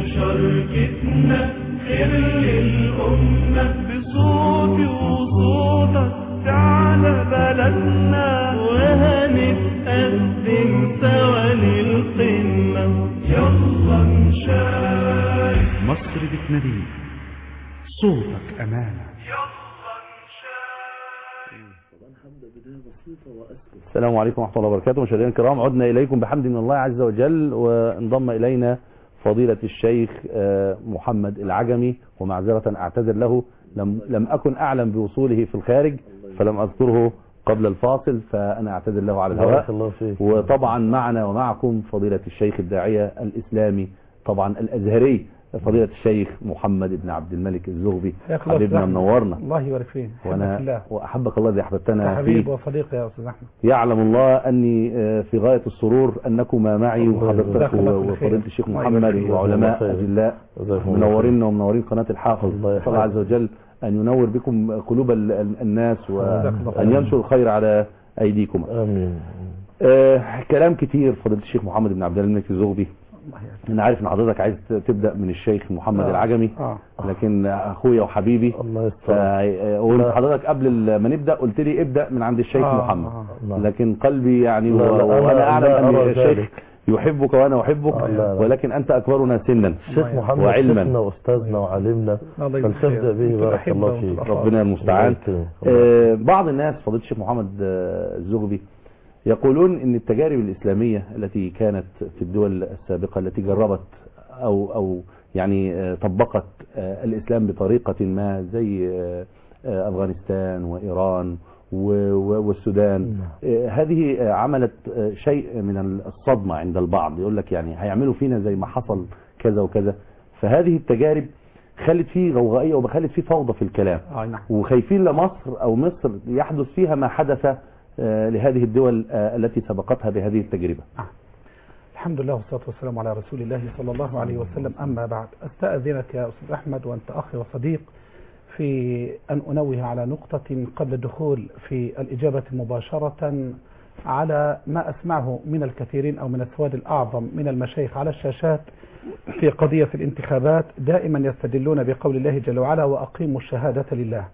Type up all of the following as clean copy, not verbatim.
مشاركتنا خير للأمة بصوتي وصوتك تعالى بلدنا وهنتقدم سوا للقمة يلا نشارك مصر بتناديك صوتك أمانة. السلام عليكم ورحمة الله وبركاته. مشاهدينا الكرام، عدنا إليكم بحمد من الله عز وجل، وانضم إلينا فضيلة الشيخ محمد العجمي، ومعذرة أعتذر له، لم أكن أعلم بوصوله في الخارج فلم أذكره قبل الفاصل، فأنا أعتذر له على الهواء. وطبعا معنا ومعكم فضيلة الشيخ الداعية الإسلامي طبعا الأزهري فضيلة الشيخ محمد بن عبد الملك الزغبي. حبيبنا منورنا. الله يبارك فيك. وأحبك الله الذي أحببتنا فيه. حبيب وصديق يا أستاذ أحمد. يعلم الله أني في غاية السرور أنكما معي، وحضرتك وفضيلة الشيخ محمد وعلماء أجلاء منورين ومنورين قناة الحافظ. الله عز وجل أن ينور بكم قلوب الناس، وأن ينشر الخير على أيديكم. آمين. كلام كتير فضيلة الشيخ محمد بن عبد الملك الزغبي. أنا عارف إن حضرتك عايز تبدأ من الشيخ محمد العجمي، لكن أخويا وحبيبي، حضرتك قبل ما نبدأ قلت لي ابدأ من عند الشيخ محمد، لكن قلبي يعني وأنا أعلم أن الشيخ يحبك وأنا أحبك، ولكن أنت أكبرنا سنا الشيخ محمد وعلما شيخنا وأستاذنا وعلمنا، فلتبدأ به بارك الله فيك. ربنا المستعان. بعض الناس فضيلة الشيخ محمد الزغبي يقولون ان التجارب الإسلامية التي كانت في الدول السابقة التي جربت او يعني طبقت الإسلام بطريقة ما، زي أفغانستان وإيران والسودان، هذه عملت شيء من الصدمة عند البعض، يقول لك يعني هيعملوا فينا زي ما حصل كذا وكذا. فهذه التجارب خلت فيه غوغائية وخلت فيه فوضى في الكلام، وخايفين لمصر أو مصر يحدث فيها ما حدث لهذه الدول التي سبقتها بهذه التجربة. الحمد لله والصلاة والسلام على رسول الله صلى الله عليه وسلم. أما بعد، أستأذنك يا أستاذ أحمد وأنت أخي وصديق في أن أنوه على نقطة قبل الدخول في الإجابة مباشرة على ما أسمعه من الكثيرين أو من السواد الأعظم من المشايخ على الشاشات في قضية الانتخابات. دائما يستدلون بقول الله جل وعلا: وأقيموا الشهادة لله،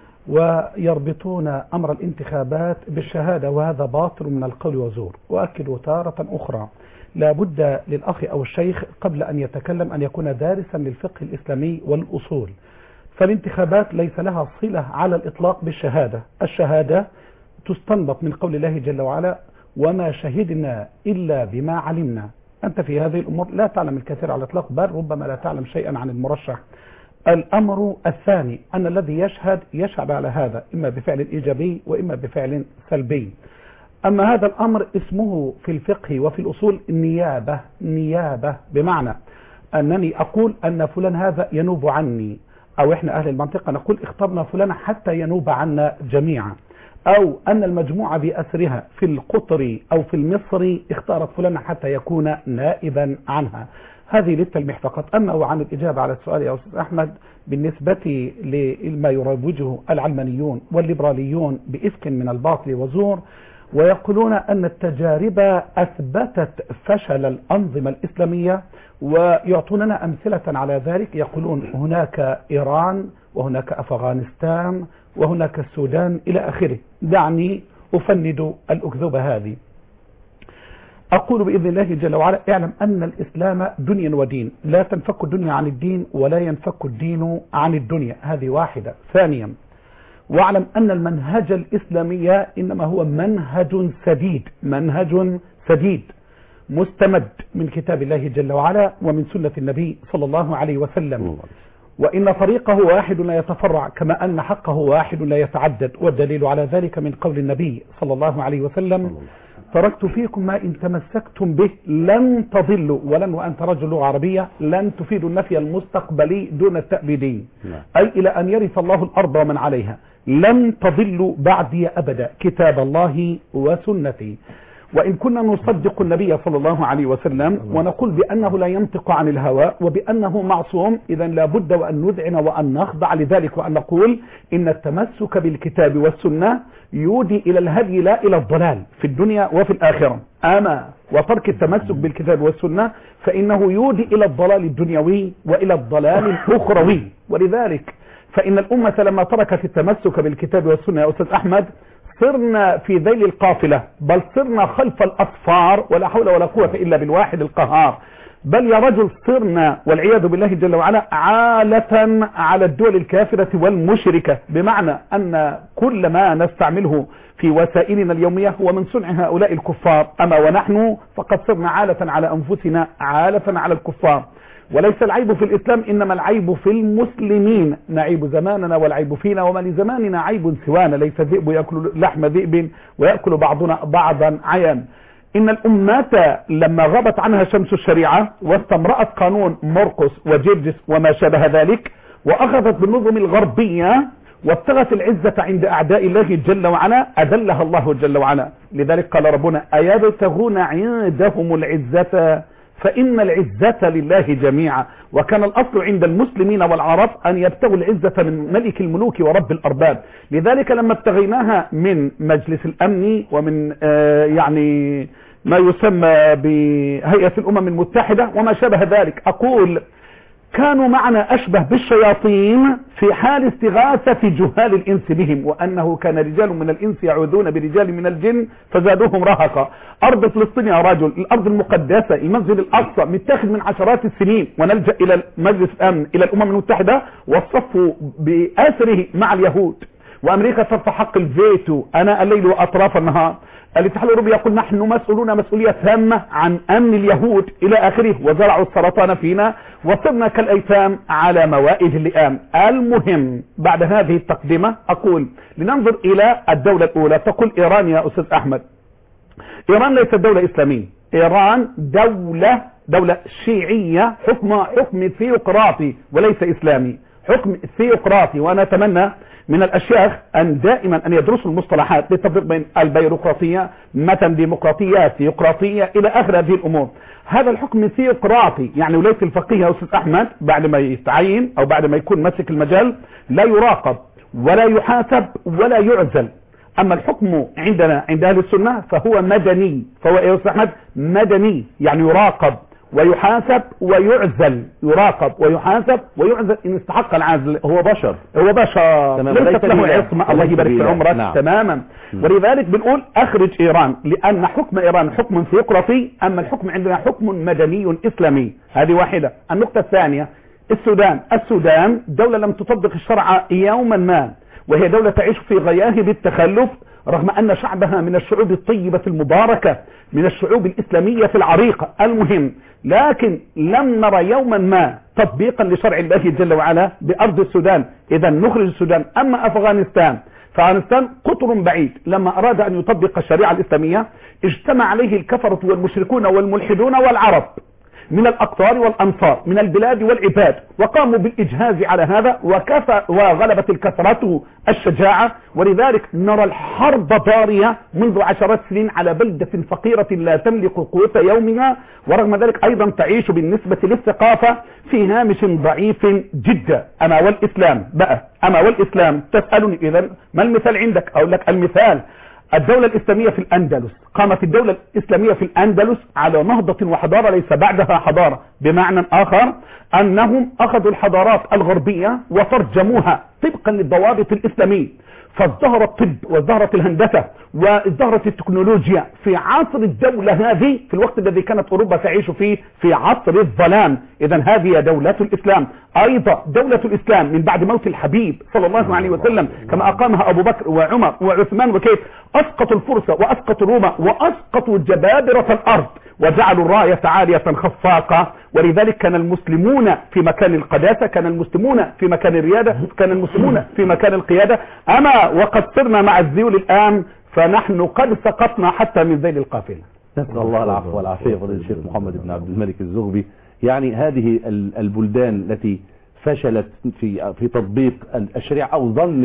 ويربطون أمر الانتخابات بالشهادة، وهذا باطل من القول وزور. وأكد تارة أخرى: لا بد للأخ أو الشيخ قبل أن يتكلم أن يكون دارسا للفقه الإسلامي والأصول، فالانتخابات ليس لها صلة على الإطلاق بالشهادة. الشهادة تستنبط من قول الله جل وعلا: وما شهدنا إلا بما علمنا. أنت في هذه الأمور لا تعلم الكثير على الإطلاق، بل ربما لا تعلم شيئا عن المرشح. الأمر الثاني أن الذي يشهد على هذا إما بفعل إيجابي وإما بفعل سلبي. أما هذا الأمر اسمه في الفقه وفي الأصول نيابة، بمعنى أنني أقول أن فلان هذا ينوب عني، أو إحنا أهل المنطقة نقول اخترنا فلان حتى ينوب عنا جميعا، أو أن المجموعة بأسرها في القطري أو في المصري اختارت فلان حتى يكون نائبا عنها. هذه للتلميح فقط. أما وعن الإجابة على السؤال يا أستاذ أحمد بالنسبة لما يروجه العلمانيون والليبراليون بإفك من الباطل وزور، ويقولون أن التجارب أثبتت فشل الأنظمة الإسلامية، ويعطوننا أمثلة على ذلك. يقولون هناك إيران وهناك أفغانستان وهناك السودان إلى آخره. دعني أفند الأكذوبة هذه. أقول بإذن الله جل وعلا: اعلم أن الإسلام دنيا ودين، لا تنفك الدنيا عن الدين ولا ينفك الدين عن الدنيا. هذه واحدة. ثانيا، واعلم أن المنهج الإسلامي إنما هو منهج سديد مستمد من كتاب الله جل وعلا ومن سنة النبي صلى الله عليه وسلم، وإن طريقه واحد لا يتفرع، كما أن حقه واحد لا يتعدد. والدليل على ذلك من قول النبي صلى الله عليه وسلم: تركت فيكم ما إن تمسكتم به لن تضلوا. ولن وأنت رجل لغة عربية لن تفيد النفي المستقبلي دون التأبيدي، أي إلى أن يرث الله الأرض ومن عليها. لن تضلوا بعدي أبدا، كتاب الله وسنتي. وإن كنا نصدق النبي صلى الله عليه وسلم ونقول بأنه لا ينطق عن الهوى وبأنه معصوم، إذا لابد وأن نذعن وأن نخضع لذلك وأن نقول إن التمسك بالكتاب والسنة يودي إلى الهدي لا إلى الضلال في الدنيا وفي الآخرة. أما وترك التمسك بالكتاب والسنة فإنه يودي إلى الضلال الدنيوي وإلى الضلال الأخروي. ولذلك فإن الأمة لما تركت التمسك بالكتاب والسنة يا أستاذ أحمد صرنا في ذيل القافلة، بل صرنا خلف الأصفار ولا حول ولا قوة إلا بالواحد القهار. بل يا رجل صرنا والعياذ بالله جل وعلا عالة على الدول الكافرة والمشركة، بمعنى أن كل ما نستعمله في وسائلنا اليومية هو من صنع هؤلاء الكفار، أما ونحن فقد صرنا عالة على أنفسنا، عالة على الكفار. وليس العيب في الإسلام إنما العيب في المسلمين، نعيب زماننا والعيب فينا، وما لزماننا عيب سوانا، ليس الذئب يأكل لحم ذئب ويأكل بعضنا بعضا عيان. إن الأمة لما غابت عنها شمس الشريعة واستمرأت قانون مرقس وجرجس وما شابه ذلك وأخذت بالنظم الغربية وابتغت العزة عند أعداء الله جل وعلا أذلها الله جل وعلا. لذلك قال ربنا أيبتغون عندهم العزة فإن العزة لله جميعا. وكان الأصل عند المسلمين والعرب أن يبتغوا العزة من ملك الملوك ورب الأرباب. لذلك لما ابتغيناها من مجلس الأمن ومن يعني ما يسمى بهيئة الأمم المتحدة وما شابه ذلك، أقول كانوا معنا أشبه بالشياطين في حال استغاثة جهال الإنس بهم، وأنه كان رجال من الإنس يعوذون برجال من الجن فزادوهم رهقا. أرض فلسطين يا رجل، الأرض المقدسة، المسجد الأقصى متاخذ من عشرات السنين، ونلجأ إلى مجلس الأمن إلى الأمم المتحدة والصف بأسره مع اليهود، وأمريكا ترفع حق الفيتو أناء الليل وأطراف النهار. الاتحاد الأوروبي يقول نحن مسؤولون مسؤولية تامة عن أمن اليهود إلى آخره، وزرعوا السرطان فينا وصرنا كالأيتام على موائد اللئام. المهم بعد هذه التقدمة أقول لننظر إلى الدولة الأولى. تقول إيران يا أستاذ أحمد، إيران ليست دولة إسلامية، إيران دولة شيعية، حكم ثيوقراطي وليس إسلامي، حكم ثيوقراطي. وأنا أتمنى من الأشياخ أن دائما أن يدرسوا المصطلحات للتفريق بين البيروقراطية، متن ديمقراطية، ثيوقراطية إلى آخر هذه الأمور. هذا الحكم ثيوقراطي يعني ولاية الفقيه يا أستاذ أحمد بعد ما يتعين أو بعد ما يكون مسك المجال لا يراقب ولا يحاسب ولا يعزل. أما الحكم عندنا عند أهل السنة فهو مدني، فهو يا أستاذ أحمد مدني، يعني يراقب ويحاسب ويعزل، يراقب ويحاسب ويعزل إن استحق العزل. هو بشر ليست له عصمة، الله يبارك في عمرك. نعم. تماما. ولذلك بنقول أخرج إيران، لأن حكم إيران حكم ثيوقراطي، أما الحكم عندنا حكم مدني إسلامي. هذه واحدة. النقطة الثانية السودان دولة لم تطبق الشرع يوما ما، وهي دولة تعيش في غياهب التخلف رغم أن شعبها من الشعوب الطيبة المباركة، من الشعوب الإسلامية العريقة. المهم لكن لم نرى يوما ما تطبيقا لشرع الله جل وعلا بأرض السودان. إذا نخرج السودان. أما أفغانستان قطر بعيد لما أراد أن يطبق الشريعة الإسلامية اجتمع عليه الكفرة والمشركون والملحدون والعرب من الأقطار والأمصار من البلاد والعباد، وقاموا بالإجهاز على هذا وغلبت الكثرة الشجاعة. ولذلك نرى الحرب ضارية منذ عشرات سنين على بلدة فقيرة لا تملك قوت يومها، ورغم ذلك أيضا تعيش بالنسبة للثقافة في هامش ضعيف جدا. أما والإسلام تسألني إذن ما المثال عندك؟ أقول لك المثال الدولة الإسلامية في الأندلس. قامت الدولة الإسلامية في الأندلس على نهضة وحضارة ليس بعدها حضارة، بمعنى آخر أنهم أخذوا الحضارات الغربية وترجموها طبقا للضوابط الإسلامية، فازدهر الطب وازدهرت الهندسة وازدهرت التكنولوجيا في عصر الدولة هذه في الوقت الذي كانت أوروبا تعيش فيه في عصر الظلام. إذا هذه دولة الإسلام. أيضا دولة الإسلام من بعد موت الحبيب صلى الله عليه وسلم كما أقامها أبو بكر وعمر وعثمان، وكيف أسقطوا الفرس وأسقطوا الروم وأسقطوا جبابرة الأرض وجعلوا الراية عالية خفاقة. ولذلك كان المسلمون في مكان القداسة، كان المسلمون في مكان الريادة، كان المسلمون في مكان القيادة. أما وقد صرنا مع الذيول الآن فنحن قد سقطنا حتى من ذيل القافلة. نسأل الله العفو والعافية. فضيلة الشيخ محمد بن عبد الملك الزغبي، يعني هذه البلدان التي فشلت في تطبيق الشريعة، أو ظن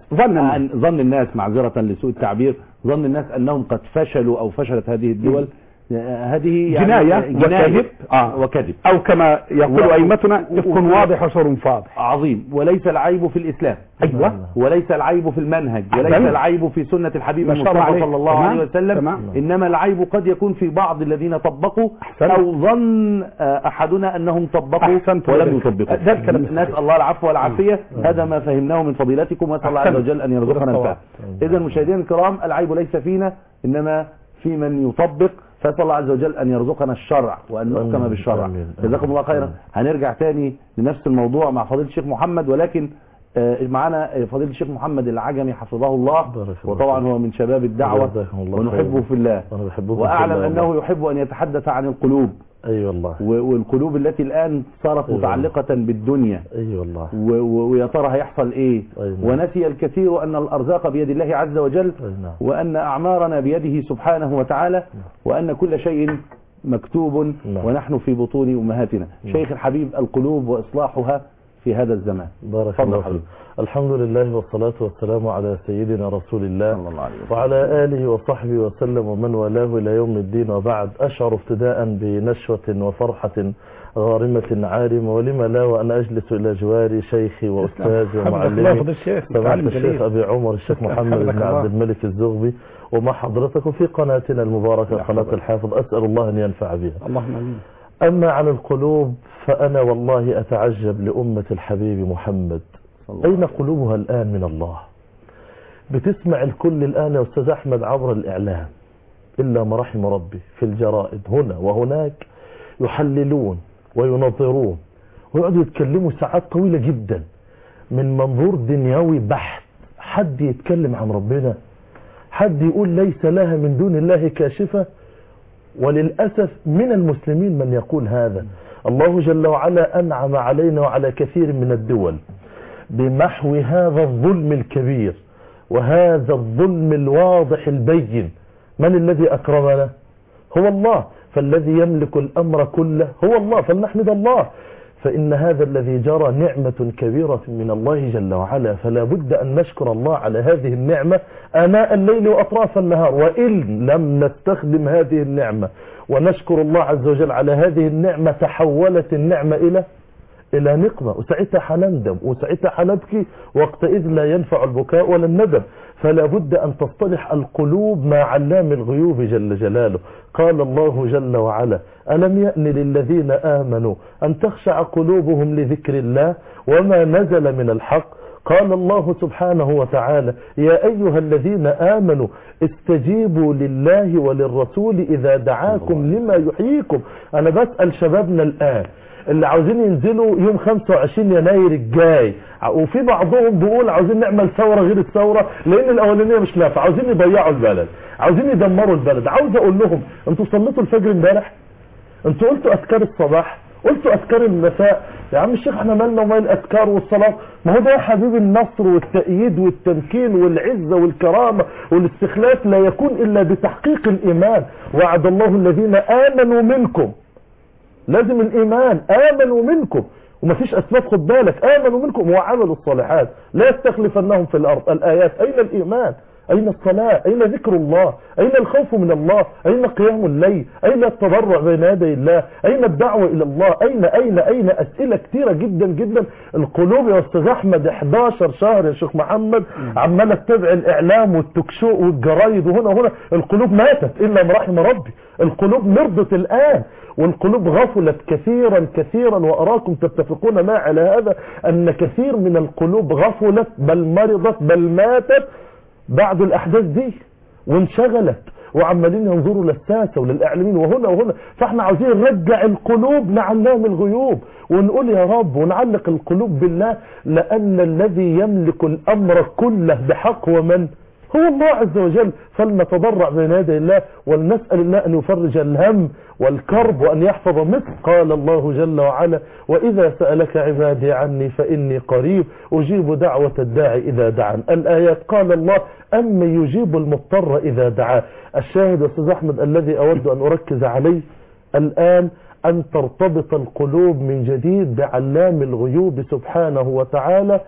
الناس معذرة لسوء التعبير، ظن الناس أنهم قد فشلوا أو فشلت هذه الدول، هذه يعني جناية وكذب أو كما يقول أئمتنا يكون واضح وصور فاضح عظيم. وليس العيب في الإسلام، أيوة، وليس العيب في المنهج، وليس العيب في سنة الحبيب المصطفى صلى الله عليه وسلم، إنما العيب قد يكون في بعض الذين طبقوا أو ظن أحدنا أنهم طبقوا ولم يطبقوا. نسأل الله العفو والعافية. هذا ما فهمناه من فضيلتكم، وأسأل الله عز وجل أن يرزقنا الفهم. إذا مشاهدينا الكرام، العيب ليس فينا إنما في من يطبق، فأسأل الله عز وجل أن يرزقنا الشرع وأن نحكم بالشرع. جزاكم الله خيرا. هنرجع تاني لنفس الموضوع مع فضيلة الشيخ محمد، ولكن معنا فضيلة الشيخ محمد العجمي حفظه الله، وطبعا هو من شباب الدعوة ونحبه في الله، وأعلم أنه يحب أن يتحدث عن القلوب. أي والله. والقلوب التي الآن صارت متعلقة بالدنيا. أي والله. ويا ترى هيحصل إيه؟ ونسي الكثير أن الأرزاق بيد الله عز وجل، وأن أعمارنا بيده سبحانه وتعالى، وأن كل شيء مكتوب ونحن في بطون أمهاتنا. شيخ الحبيب، القلوب وإصلاحها في هذا الزمان. بارك الله فيك. الحمد لله والصلاة والسلام على سيدنا رسول الله وعلى آله وصحبه وسلم ومن والاه إلى يوم الدين، وبعد. أشعر ابتداء بنشوة وفرحة غارمة عارمة، ولما لا وأنا أجلس إلى جواري شيخي وأستاذي ومعلمي سماحة الشيخ أبي عمر الشيخ محمد بن عبد الملك الزغبي، ومع حضرتكم في قناتنا المباركة قناة الحافظ. أسأل الله أن ينفع بها. اللهم آمين. أما عن القلوب فأنا والله أتعجب لأمة الحبيب محمد، أين قلوبها الآن من الله؟ بتسمع الكل الآن يا أستاذ أحمد عبر الإعلام إلا ما رحم ربي، في الجرائد هنا وهناك يحللون وينظرون ويقعدوا يتكلموا ساعات طويلة جدا من منظور دنيوي بحت. حد يتكلم عن ربنا؟ حد يقول ليس لها من دون الله كاشفة؟ وللأسف من المسلمين من يقول هذا. الله جل وعلا أنعم علينا وعلى كثير من الدول بمحو هذا الظلم الكبير وهذا الظلم الواضح البين. من الذي أكرمنا؟ هو الله. فالذي يملك الأمر كله هو الله، فلنحمد الله. فإن هذا الذي جرى نعمة كبيرة من الله جل وعلا، فلا بد أن نشكر الله على هذه النعمة آناء الليل وأطراف النهار. وإن لم نستخدم هذه النعمة ونشكر الله عز وجل على هذه النعمة، تحولت النعمة إلى نقمة، وساعتها حنندم وساعتها حنبكي، وقتئذ لا ينفع البكاء ولا الندم. فلا بد أن تصطلح القلوب مع علام الغيوب جل جلاله. قال الله جل وعلا: ألم يأن للذين آمنوا أن تخشع قلوبهم لذكر الله وما نزل من الحق. قال الله سبحانه وتعالى: يا أيها الذين آمنوا استجيبوا لله وللرسول إذا دعاكم لما يحييكم. أنا بسأل شبابنا الآن اللي عاوزين ينزلوا يوم 25 يناير الجاي، وفي بعضهم بيقول عاوزين نعمل ثورة غير الثورة لأن الأولانية مش نافعة، عاوزين يضيعوا البلد، عاوزين يدمروا البلد. عاوز أقول لهم: أنتوا صليتوا الفجر امبارح؟ أنتوا قلتوا أذكار الصباح؟ قلتوا أذكار المساء؟ يا عم الشيخ احنا مالنا ومال الأذكار والصلاة؟ ما هو ده يا حبيبي النصر والتأييد والتمكين والعزة والكرامة والاستخلاف لا يكون إلا بتحقيق الإيمان. وعد الله الذين آمنوا منكم، لازم الإيمان، آمنوا منكم، ومفيش أسباب، خد بالك، آمنوا منكم وعملوا الصالحات لا يستخلفنهم في الأرض. الآيات. أين الإيمان؟ أين الصلاة؟ أين ذكر الله؟ أين الخوف من الله؟ أين قيام الليل؟ أين التضرع بين يدي الله؟ أين الدعوة إلى الله؟ أين أسئلة كثيرة جدا جدا. القلوب يا أستاذ أحمد 11 شهر يا شيخ محمد عمالة تتابع الإعلام والتكشو والجرايد وهنا القلوب ماتت إلا ما رحم ربي. القلوب مرضت الآن، والقلوب غفلت كثيرا وأراكم تتفقون معي على هذا، أن كثير من القلوب غفلت بل مرضت بل ماتت بعد الأحداث دي، وانشغلت وعمالين ينظروا للساسة وللإعلاميين وهنا. فاحنا عاوزين نرجع القلوب لعلام الغيوب ونقول يا رب، ونعلق القلوب بالله، لأن الذي يملك الأمر كله بحق ومن هو الله عز وجل. فلنتضرع بين يدي الله ولنسأل الله أن يفرج الهم والكرب وأن يحفظ مصر. قال الله جل وعلا: وإذا سألك عبادي عني فإني قريب أجيب دعوة الداعي إذا دعان. الآيات. قال الله: أما يجيب المضطر إذا دعاه. الشاهد يا أستاذ أحمد الذي أود أن أركز عليه الآن أن ترتبط القلوب من جديد بعلام الغيوب سبحانه وتعالى،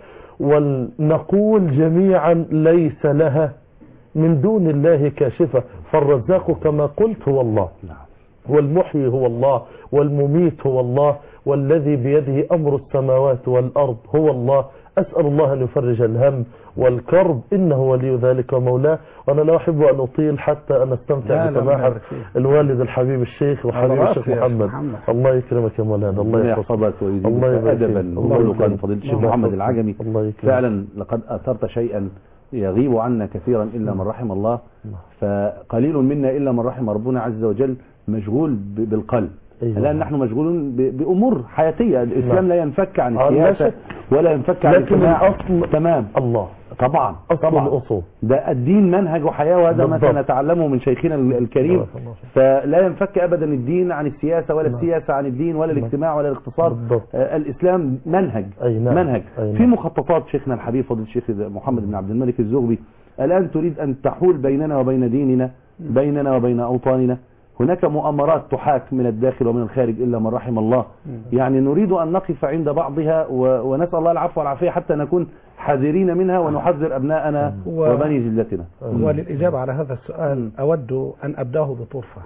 ونقول جميعا ليس لها من دون الله كاشفة. فالرزاق كما قلت هو الله، هو المحيي هو الله، والمميت هو الله، والذي بيده أمر السماوات والأرض هو الله. أسأل الله أن يفرج الهم والكرب، إنه ولي ذلك ومولاه. وأنا لا أحب أن أطيل حتى أن أستمتع بسماحة الوالد الحبيب الشيخ وحبيب الشيخ محمد. الله يكرمك يا مولانا، الله يحفظك ويزيدك أدبا وخلقا فضيلة الشيخ محمد العجمي. فعلا لقد أثرت شيئا يغيب عنا كثيرا إلا من رحم الله، فقليل منا إلا من رحم ربنا عز وجل مشغول بالقلب. الآن نحن مشغولون بأمور حياتية. الإسلام لا ينفك عن السياسة ولا ينفك عن الاجتماع. الأصل تمام الله طبعا طبعا الأصول ده الدين منهج وحياة، وهذا ما سنتعلمه من شيخنا الكريم. فلا ينفك أبدا الدين عن السياسة، ولا السياسة عن الدين، ولا الاجتماع ولا الاقتصاد. الإسلام منهج منهج في مخططات شيخنا الحبيب فضيلة الشيخ محمد بن عبد الملك الزغبي. الآن تريد أن تحول بيننا وبين ديننا، بيننا وبين أوطاننا. هناك مؤامرات تحاك من الداخل ومن الخارج إلا من رحم الله. يعني نريد أن نقف عند بعضها ونسأل الله العفو والعافية حتى نكون حذرين منها ونحذر أبناءنا وبني جلدتنا. وللإجابة على هذا السؤال أود أن أبداه بطرفة.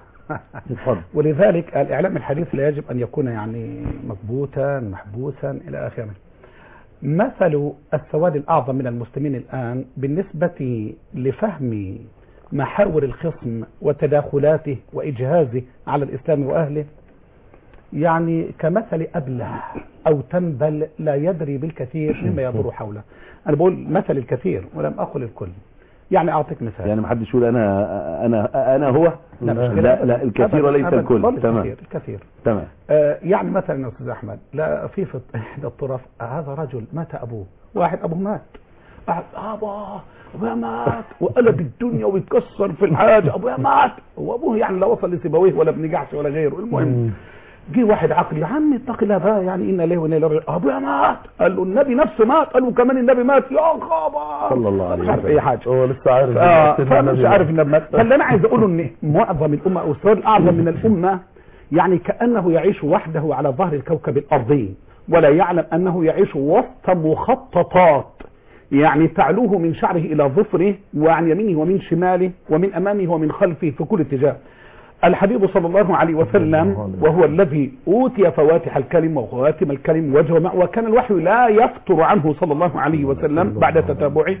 ولذلك الإعلام الحديث لا يجب أن يكون يعني مكبوتا محبوسا إلى آخره. مثل السواد الأعظم من المسلمين الآن بالنسبة لفهم محاور الخصم وتداخلاته وإجهازه على الإسلام وأهله يعني كمثل أبله أو تنبل لا يدري بالكثير مما يدور حوله. أنا بقول مثل الكثير ولم أقل الكل. يعني أعطيك مثال، يعني ما حدش يقول أنا هو لا الكثير وليس الكل. تمام الكثير تمام. يعني مثلا يا أستاذ أحمد، لا في إحدى الطرف هذا رجل مات أبوه، واحد أبوه مات، أبويا مات وقلب الدنيا ويتكسر في الحاجة، أبويا مات، وأبوه يعني لا وصل لسيبويه ولا ابن جحش ولا غيره. المهم جه واحد عقل، يا عم اتق الله بقى، يعني إن له وإنا إليه، أبويا مات، قال له النبي نفسه مات، قال له كمان النبي مات، يا خبر صلى الله عليه وسلم، مش عارف أي حاجة، هو لسه عارف فمش عارف النبي مات. فاللي أنا عايز أقوله إن معظم الأمة أو السؤال الأعظم من الأمة يعني كأنه يعيش وحده على ظهر الكوكب الأرضي، ولا يعلم أنه يعيش وسط مخططات يعني تعلوه من شعره إلى ظفره، وعن يمينه ومن شماله ومن أمامه ومن خلفه في كل اتجاه. الحبيب صلى الله عليه وسلم وهو الذي أوتي فواتح الكلم وخواتم الكلم وكان الوحي لا يفتر عنه صلى الله عليه وسلم بعد تتابعه.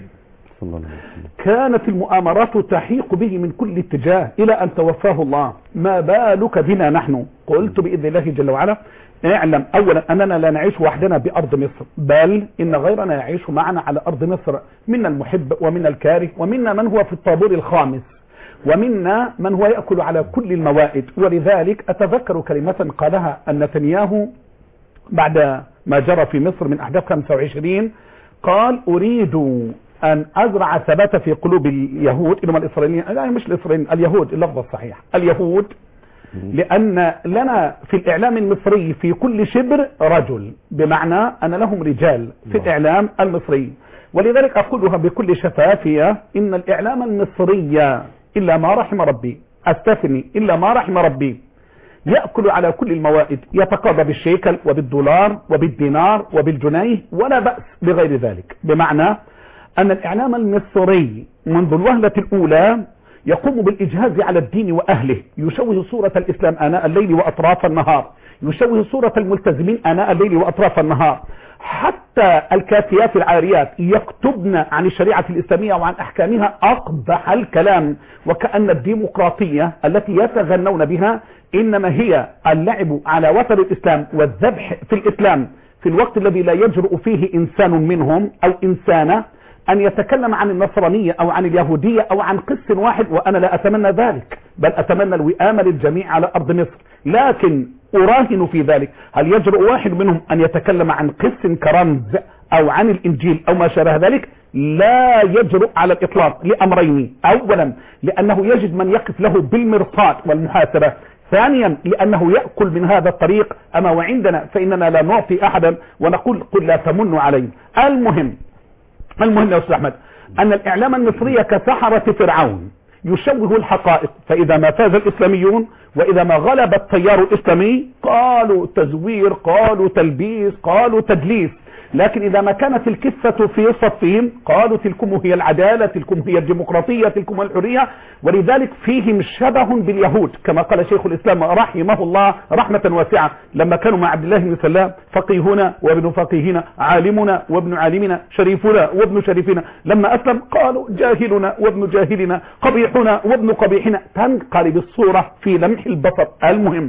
كانت المؤامرات تحيق به من كل اتجاه إلى أن توفاه الله. ما بالك بنا نحن؟ قلت بإذن الله جل وعلا اعلم أولا أننا لا نعيش وحدنا بأرض مصر، بل إن غيرنا يعيش معنا على أرض مصر، منا المحب ومنا الكاره، ومنا من هو في الطابور الخامس، ومنا من هو يأكل على كل الموائد. ولذلك أتذكر كلمة قالها نتنياهو بعد ما جرى في مصر من أحداث 25، قال أريد أن أزرع ثبات في قلوب اليهود، إنما الإسرائيليين، لا مش الإسرائيليين، اليهود، اللفظ الصحيح اليهود، لأن لنا في الإعلام المصري في كل شبر رجل، بمعنى أن لهم رجال في الإعلام المصري. ولذلك أقولها بكل شفافية، إن الإعلام المصري إلا ما رحم ربي، أستثني إلا ما رحم ربي، يأكل على كل الموائد، يتقاضى بالشيكل وبالدولار وبالدينار وبالجنيه، ولا بأس بغير ذلك. بمعنى أن الإعلام المصري منذ الوهلة الأولى يقوم بالإجهاز على الدين وأهله، يشوه صورة الإسلام آناء الليل وأطراف النهار، يشوه صورة الملتزمين آناء الليل وأطراف النهار، حتى الكافيات العاريات يكتبن عن الشريعة الإسلامية وعن أحكامها أقبح الكلام، وكأن الديمقراطية التي يتغنون بها إنما هي اللعب على وتر الإسلام والذبح في الإسلام، في الوقت الذي لا يجرؤ فيه إنسان منهم أو إنسانة أن يتكلم عن النصرانية أو عن اليهودية أو عن قس واحد. وأنا لا أتمنى ذلك، بل أتمنى الوئام للجميع على أرض مصر، لكن أراهن في ذلك هل يجرؤ واحد منهم أن يتكلم عن قس كرمز أو عن الإنجيل أو ما شابه ذلك؟ لا يجرؤ على الإطلاق، لأمرين: أولا لأنه يجد من يقف له بالمرصاد والمحاسبة، ثانيا لأنه يأكل من هذا الطريق. أما وعندنا فإننا لا نعطي أحدا ونقول قل لا تمنوا علي. المهم يا أستاذ أحمد أن الإعلام المصري كسحرة فرعون يشوه الحقائق. فإذا ما فاز الإسلاميون وإذا ما غلب التيار الإسلامي قالوا تزوير، قالوا تلبيس، قالوا تدليس. لكن إذا ما كانت الكفة في صفهم قالوا تلكم هي العدالة، تلكم هي الديمقراطية، تلكم الحرية. ولذلك فيهم شبه باليهود كما قال شيخ الإسلام رحمه الله رحمة واسعة لما كانوا مع عبد الله بن سلام: فقيهنا وابن فقيهنا، عالمنا وابن عالمنا، شريفنا وابن شريفنا. لما أسلم قالوا جاهلنا وابن جاهلنا، قبيحنا وابن قبيحنا. تنقلب الصورة في لمح البصر. المهم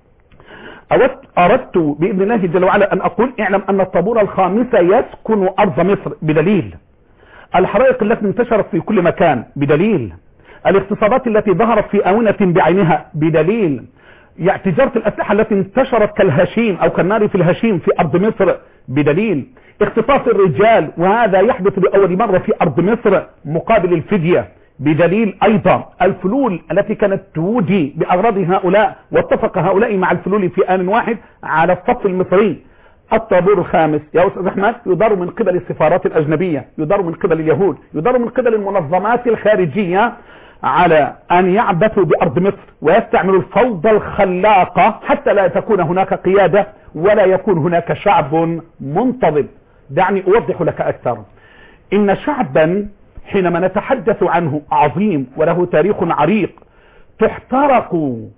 أردت بإذن الله جل وعلا أن أقول: اعلم أن الطابور الخامس يسكن أرض مصر، بدليل الحرائق التي انتشرت في كل مكان، بدليل الاغتصابات التي ظهرت في آونة بعينها، بدليل تجارة الأسلحة التي انتشرت كالهشيم أو كالنار في الهشيم في أرض مصر، بدليل اختطاف الرجال وهذا يحدث لأول مرة في أرض مصر مقابل الفدية، بدليل أيضا الفلول التي كانت تودي بأغراض هؤلاء واتفق هؤلاء مع الفلول في آن واحد على الصف المصري. الطابور الخامس يا أستاذ أحمد يدار من قبل السفارات الأجنبية، يدار من قبل اليهود، يدار من قبل المنظمات الخارجية على أن يعبثوا بأرض مصر ويستعملوا الفوضى الخلاقة حتى لا تكون هناك قيادة ولا يكون هناك شعب منتظم. دعني أوضح لك أكثر. إن شعبا حينما نتحدث عنه عظيم وله تاريخ عريق تحترق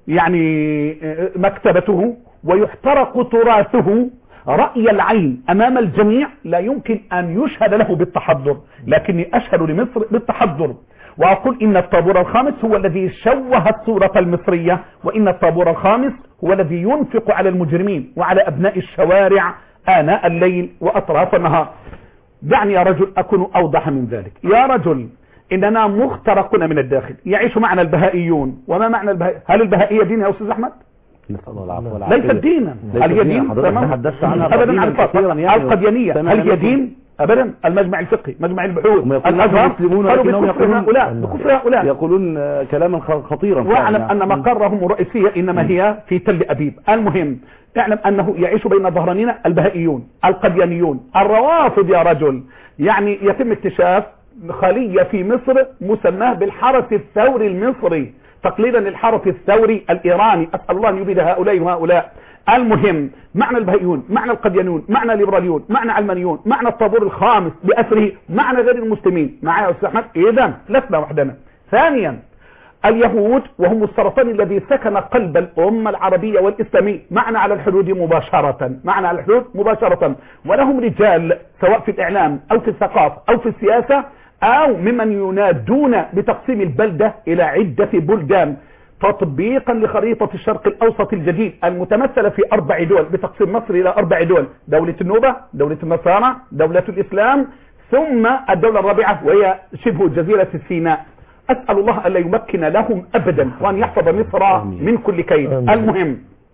مكتبته ويحترق تراثه رأي العين أمام الجميع، لا يمكن أن يشهد له بالتحضر، لكني أشهد لمصر بالتحضر وأقول إن الطابور الخامس هو الذي شوه الصورة المصرية، وإن الطابور الخامس هو الذي ينفق على المجرمين وعلى أبناء الشوارع آناء الليل وأطراف النهار. دعني يا رجل أكون أوضح من ذلك. يا رجل إننا مخترقون من الداخل. يعيش معنا البهائيون. وما معنى البهائية؟ هل البهائية دين يا أستاذ أحمد؟ ليست دينا. هل هي دين؟ أبدا. القديانية هل هي دين؟ أبدا. المجمع الفقهي، مجمع البحوث، الأزهر قالوا بكفر هؤلاء يقولون كلاما خطيرا. واعلم أن مقرهم الرئيسية إنما هي في تل أبيب. المهم اعلم أنه يعيش بين ظهرانينا البهائيون، القديانيون، الروافض. يا رجل يتم اكتشاف خلية في مصر مسماه بالحرس الثوري المصري تقليدا للحرس الثوري الإيراني. أسأل الله أن يبيد هؤلاء وهؤلاء. المهم معنى البهائيون، معنى القديانيون، معنى الليبراليون، معنى علمانيون، معنى الطابور الخامس بأسره، معنى غير المسلمين. معايا يا أستاذ أحمد؟ إذن لسنا وحدنا. ثانيا اليهود وهم السرطان الذي سكن قلب الأمة العربية والإسلامية، معنا على الحدود مباشرة، معنا على الحدود مباشرة، ولهم رجال سواء في الإعلام أو في الثقافة أو في السياسة أو ممن ينادون بتقسيم البلدة إلى عدة بلدان تطبيقا لخريطة الشرق الأوسط الجديد المتمثلة في 4 دول، بتقسيم مصر إلى 4 دول: دولة النوبة، دولة النصارى، دولة الإسلام، ثم الدولة الرابعة وهي شبه جزيرة سيناء. أسأل الله أن لا يمكن لهم أبدا وأن يحفظ مصر من كل كيد. المهم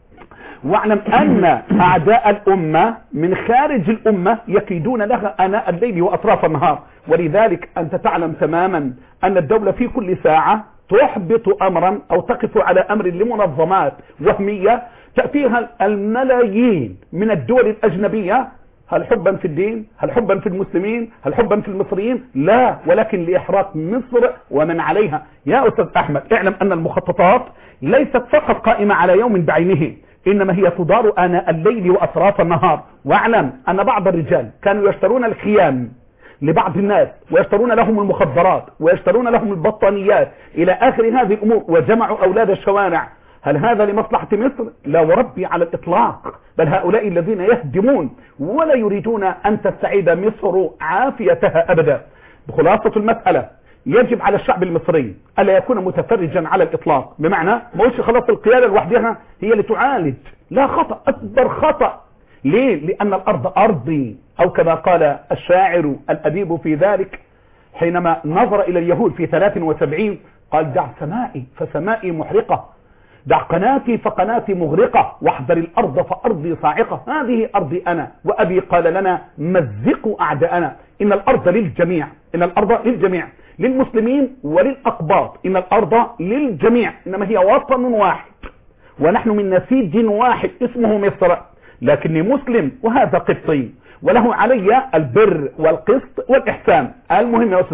واعلم أن أعداء الأمة من خارج الأمة يكيدون لها آناء الليل وأطراف النهار، ولذلك أنت تعلم تماما أن الدولة في كل ساعة تحبط أمرا أو تقف على أمر لمنظمات وهمية تأتيها الملايين من الدول الأجنبية. هل حبا في الدين؟ هل حبا في المسلمين؟ هل حبا في المصريين؟ لا، ولكن لإحراق مصر ومن عليها. يا أستاذ أحمد اعلم أن المخططات ليست فقط قائمة على يوم بعينه، إنما هي تدار آناء الليل وأطراف النهار. واعلم أن بعض الرجال كانوا يشترون الخيام لبعض الناس ويشترون لهم المخدرات ويشترون لهم البطانيات إلى آخر هذه الأمور وجمعوا أولاد الشوارع. هل هذا لمصلحة مصر؟ لا وربي على الإطلاق، بل هؤلاء الذين يهدمون ولا يريدون أن تستعيد مصر عافيتها أبدا. بخلاصة المسألة يجب على الشعب المصري ألا يكون متفرجا على الإطلاق، بمعنى ما هوش خلاص القيادة لوحدها هي اللي تعالج، لا، خطأ، أكبر خطأ. ليه؟ لأن الأرض أرضي، أو كما قال الشاعر الأديب في ذلك حينما نظر إلى اليهود في 73 قال: دع سمائي فسمائي محرقة، دع قناتي فقناتي مغرقة، واحذر الأرض فأرضي صاعقة، هذه أرضي أنا، وأبي قال لنا مزقوا أعداءنا. إن الأرض للجميع، إن الأرض للجميع، للمسلمين وللأقباط، إن الأرض للجميع، إنما هي وطن واحد ونحن من نسيج واحد اسمه مصر، لكني مسلم وهذا قبطي وله علي البر والقسط والإحسان. المهم يا أستاذ أحمد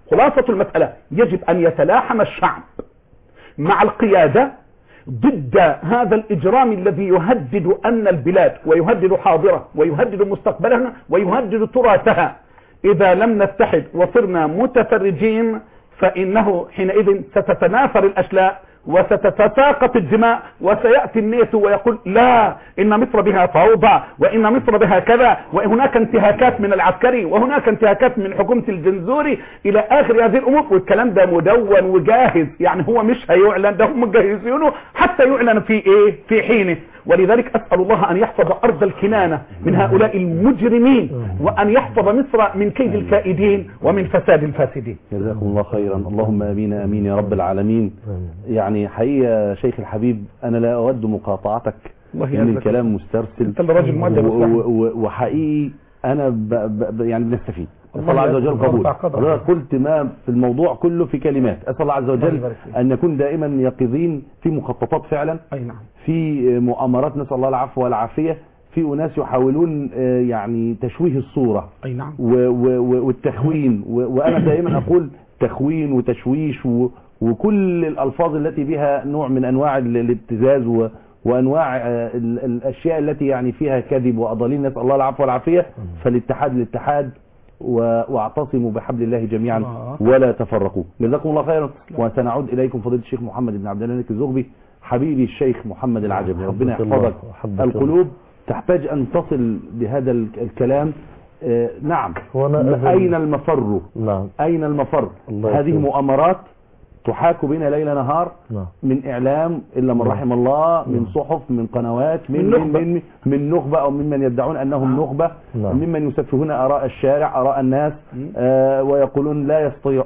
خلاصة المسألة يجب أن يتلاحم الشعب مع القيادة ضد هذا الإجرام الذي يهدد أن البلاد ويهدد حاضرة ويهدد مستقبلها ويهدد تراثها. إذا لم نتحد وصرنا متفرجين فإنه حينئذ ستتناثر الأشلاء وستتساقط الدماء وسيأتي النيت ويقول لا إن مصر بها فوضى وإن مصر بها كذا وهناك انتهاكات من العسكري وهناك انتهاكات من حكومة الجنزوري إلى آخر هذه الأمور. والكلام ده مدون وجاهز، يعني هو مش هيعلن، ده هم مجهزينه حتى يعلن في إيه في حينه. ولذلك أسأل الله أن يحفظ أرض الكنانة من هؤلاء المجرمين وأن يحفظ مصر من كيد الكائدين ومن فساد الفاسدين. جزاكم الله خيرا. اللهم آمين آمين يا رب العالمين. يعني حقيقة شيخ الحبيب أنا لا أود مقاطعتك لأن الكلام مسترسل وحقيقي أنا يعني بنستفيد. أسأل الله عز وجل قبول. قلت ما في الموضوع كله في كلمات. أسأل الله عز وجل أن نكون دائما يقظين في مخططات فعلا، في مؤامرات، نسأل الله العفو والعافية، في أناس يحاولون يعني تشويه الصورة والتخوين، وأنا دائما أقول تخوين وتشويش وكل الألفاظ التي بها نوع من أنواع الابتزاز وأنواع الأشياء التي يعني فيها كذب وأضلال، نسأل الله العفو والعافية. فالاتحاد واعتصموا بحبل الله جميعا ولا تفرقوا. جزاكم الله خيرا. وسنعود إليكم فضيلة الشيخ محمد بن عبد الملك الزغبي حبيبي الشيخ محمد العجمي، ربنا يحفظك. القلوب تحتاج أن تصل بهذا الكلام. نعم، أين المفر؟ أين المفر؟ هذه مؤامرات تحاك بنا ليل نهار من إعلام إلا من رحم الله، من صحف، من قنوات، من نخبة أو ممن يدعون أنهم نخبة، ممن يسفهون آراء الشارع، آراء الناس، ويقولون لا يستطيع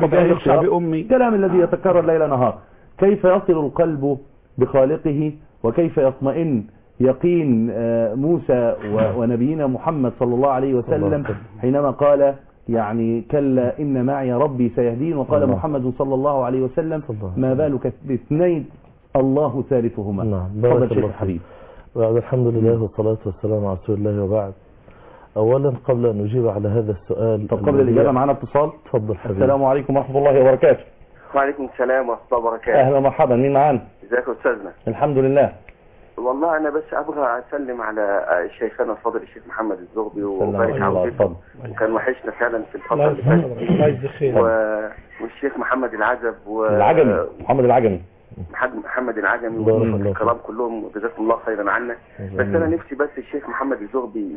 كلام الذي يتكرر ليل نهار. كيف يصل القلب بخالقه وكيف يطمئن يقين موسى ونبينا محمد صلى الله عليه وسلم حينما قال يعني كلا إن معي ربي سيهدين، وقال محمد صلى الله عليه وسلم ما بالك باثنين الله ثالثهما. تفضل شيخ الحبيب. بعد الحمد لله والصلاة والسلام على رسول الله وبعد. أولا قبل أن نجيب على هذا السؤال، طب قبل الإجابة معنا اتصال. تفضل حبيبي. السلام عليكم ورحمة الله وبركاته. وعليكم السلام ورحمة الله وبركاته. أهلا مرحبا، مين معانا؟ ازيك يا أستاذنا؟ الحمد لله. والله أنا بس أبغى أسلم على شيخنا الفاضل الشيخ محمد الزغبي وبارك عودته، وكان وحشنا فعلا في الفترة اللي فاتت، والشيخ محمد العجب العجمي، محمد العجمي، محمد العجمي والكرام كلهم جزاكم الله خيرا عنا. بس أنا نفسي بس الشيخ محمد الزغبي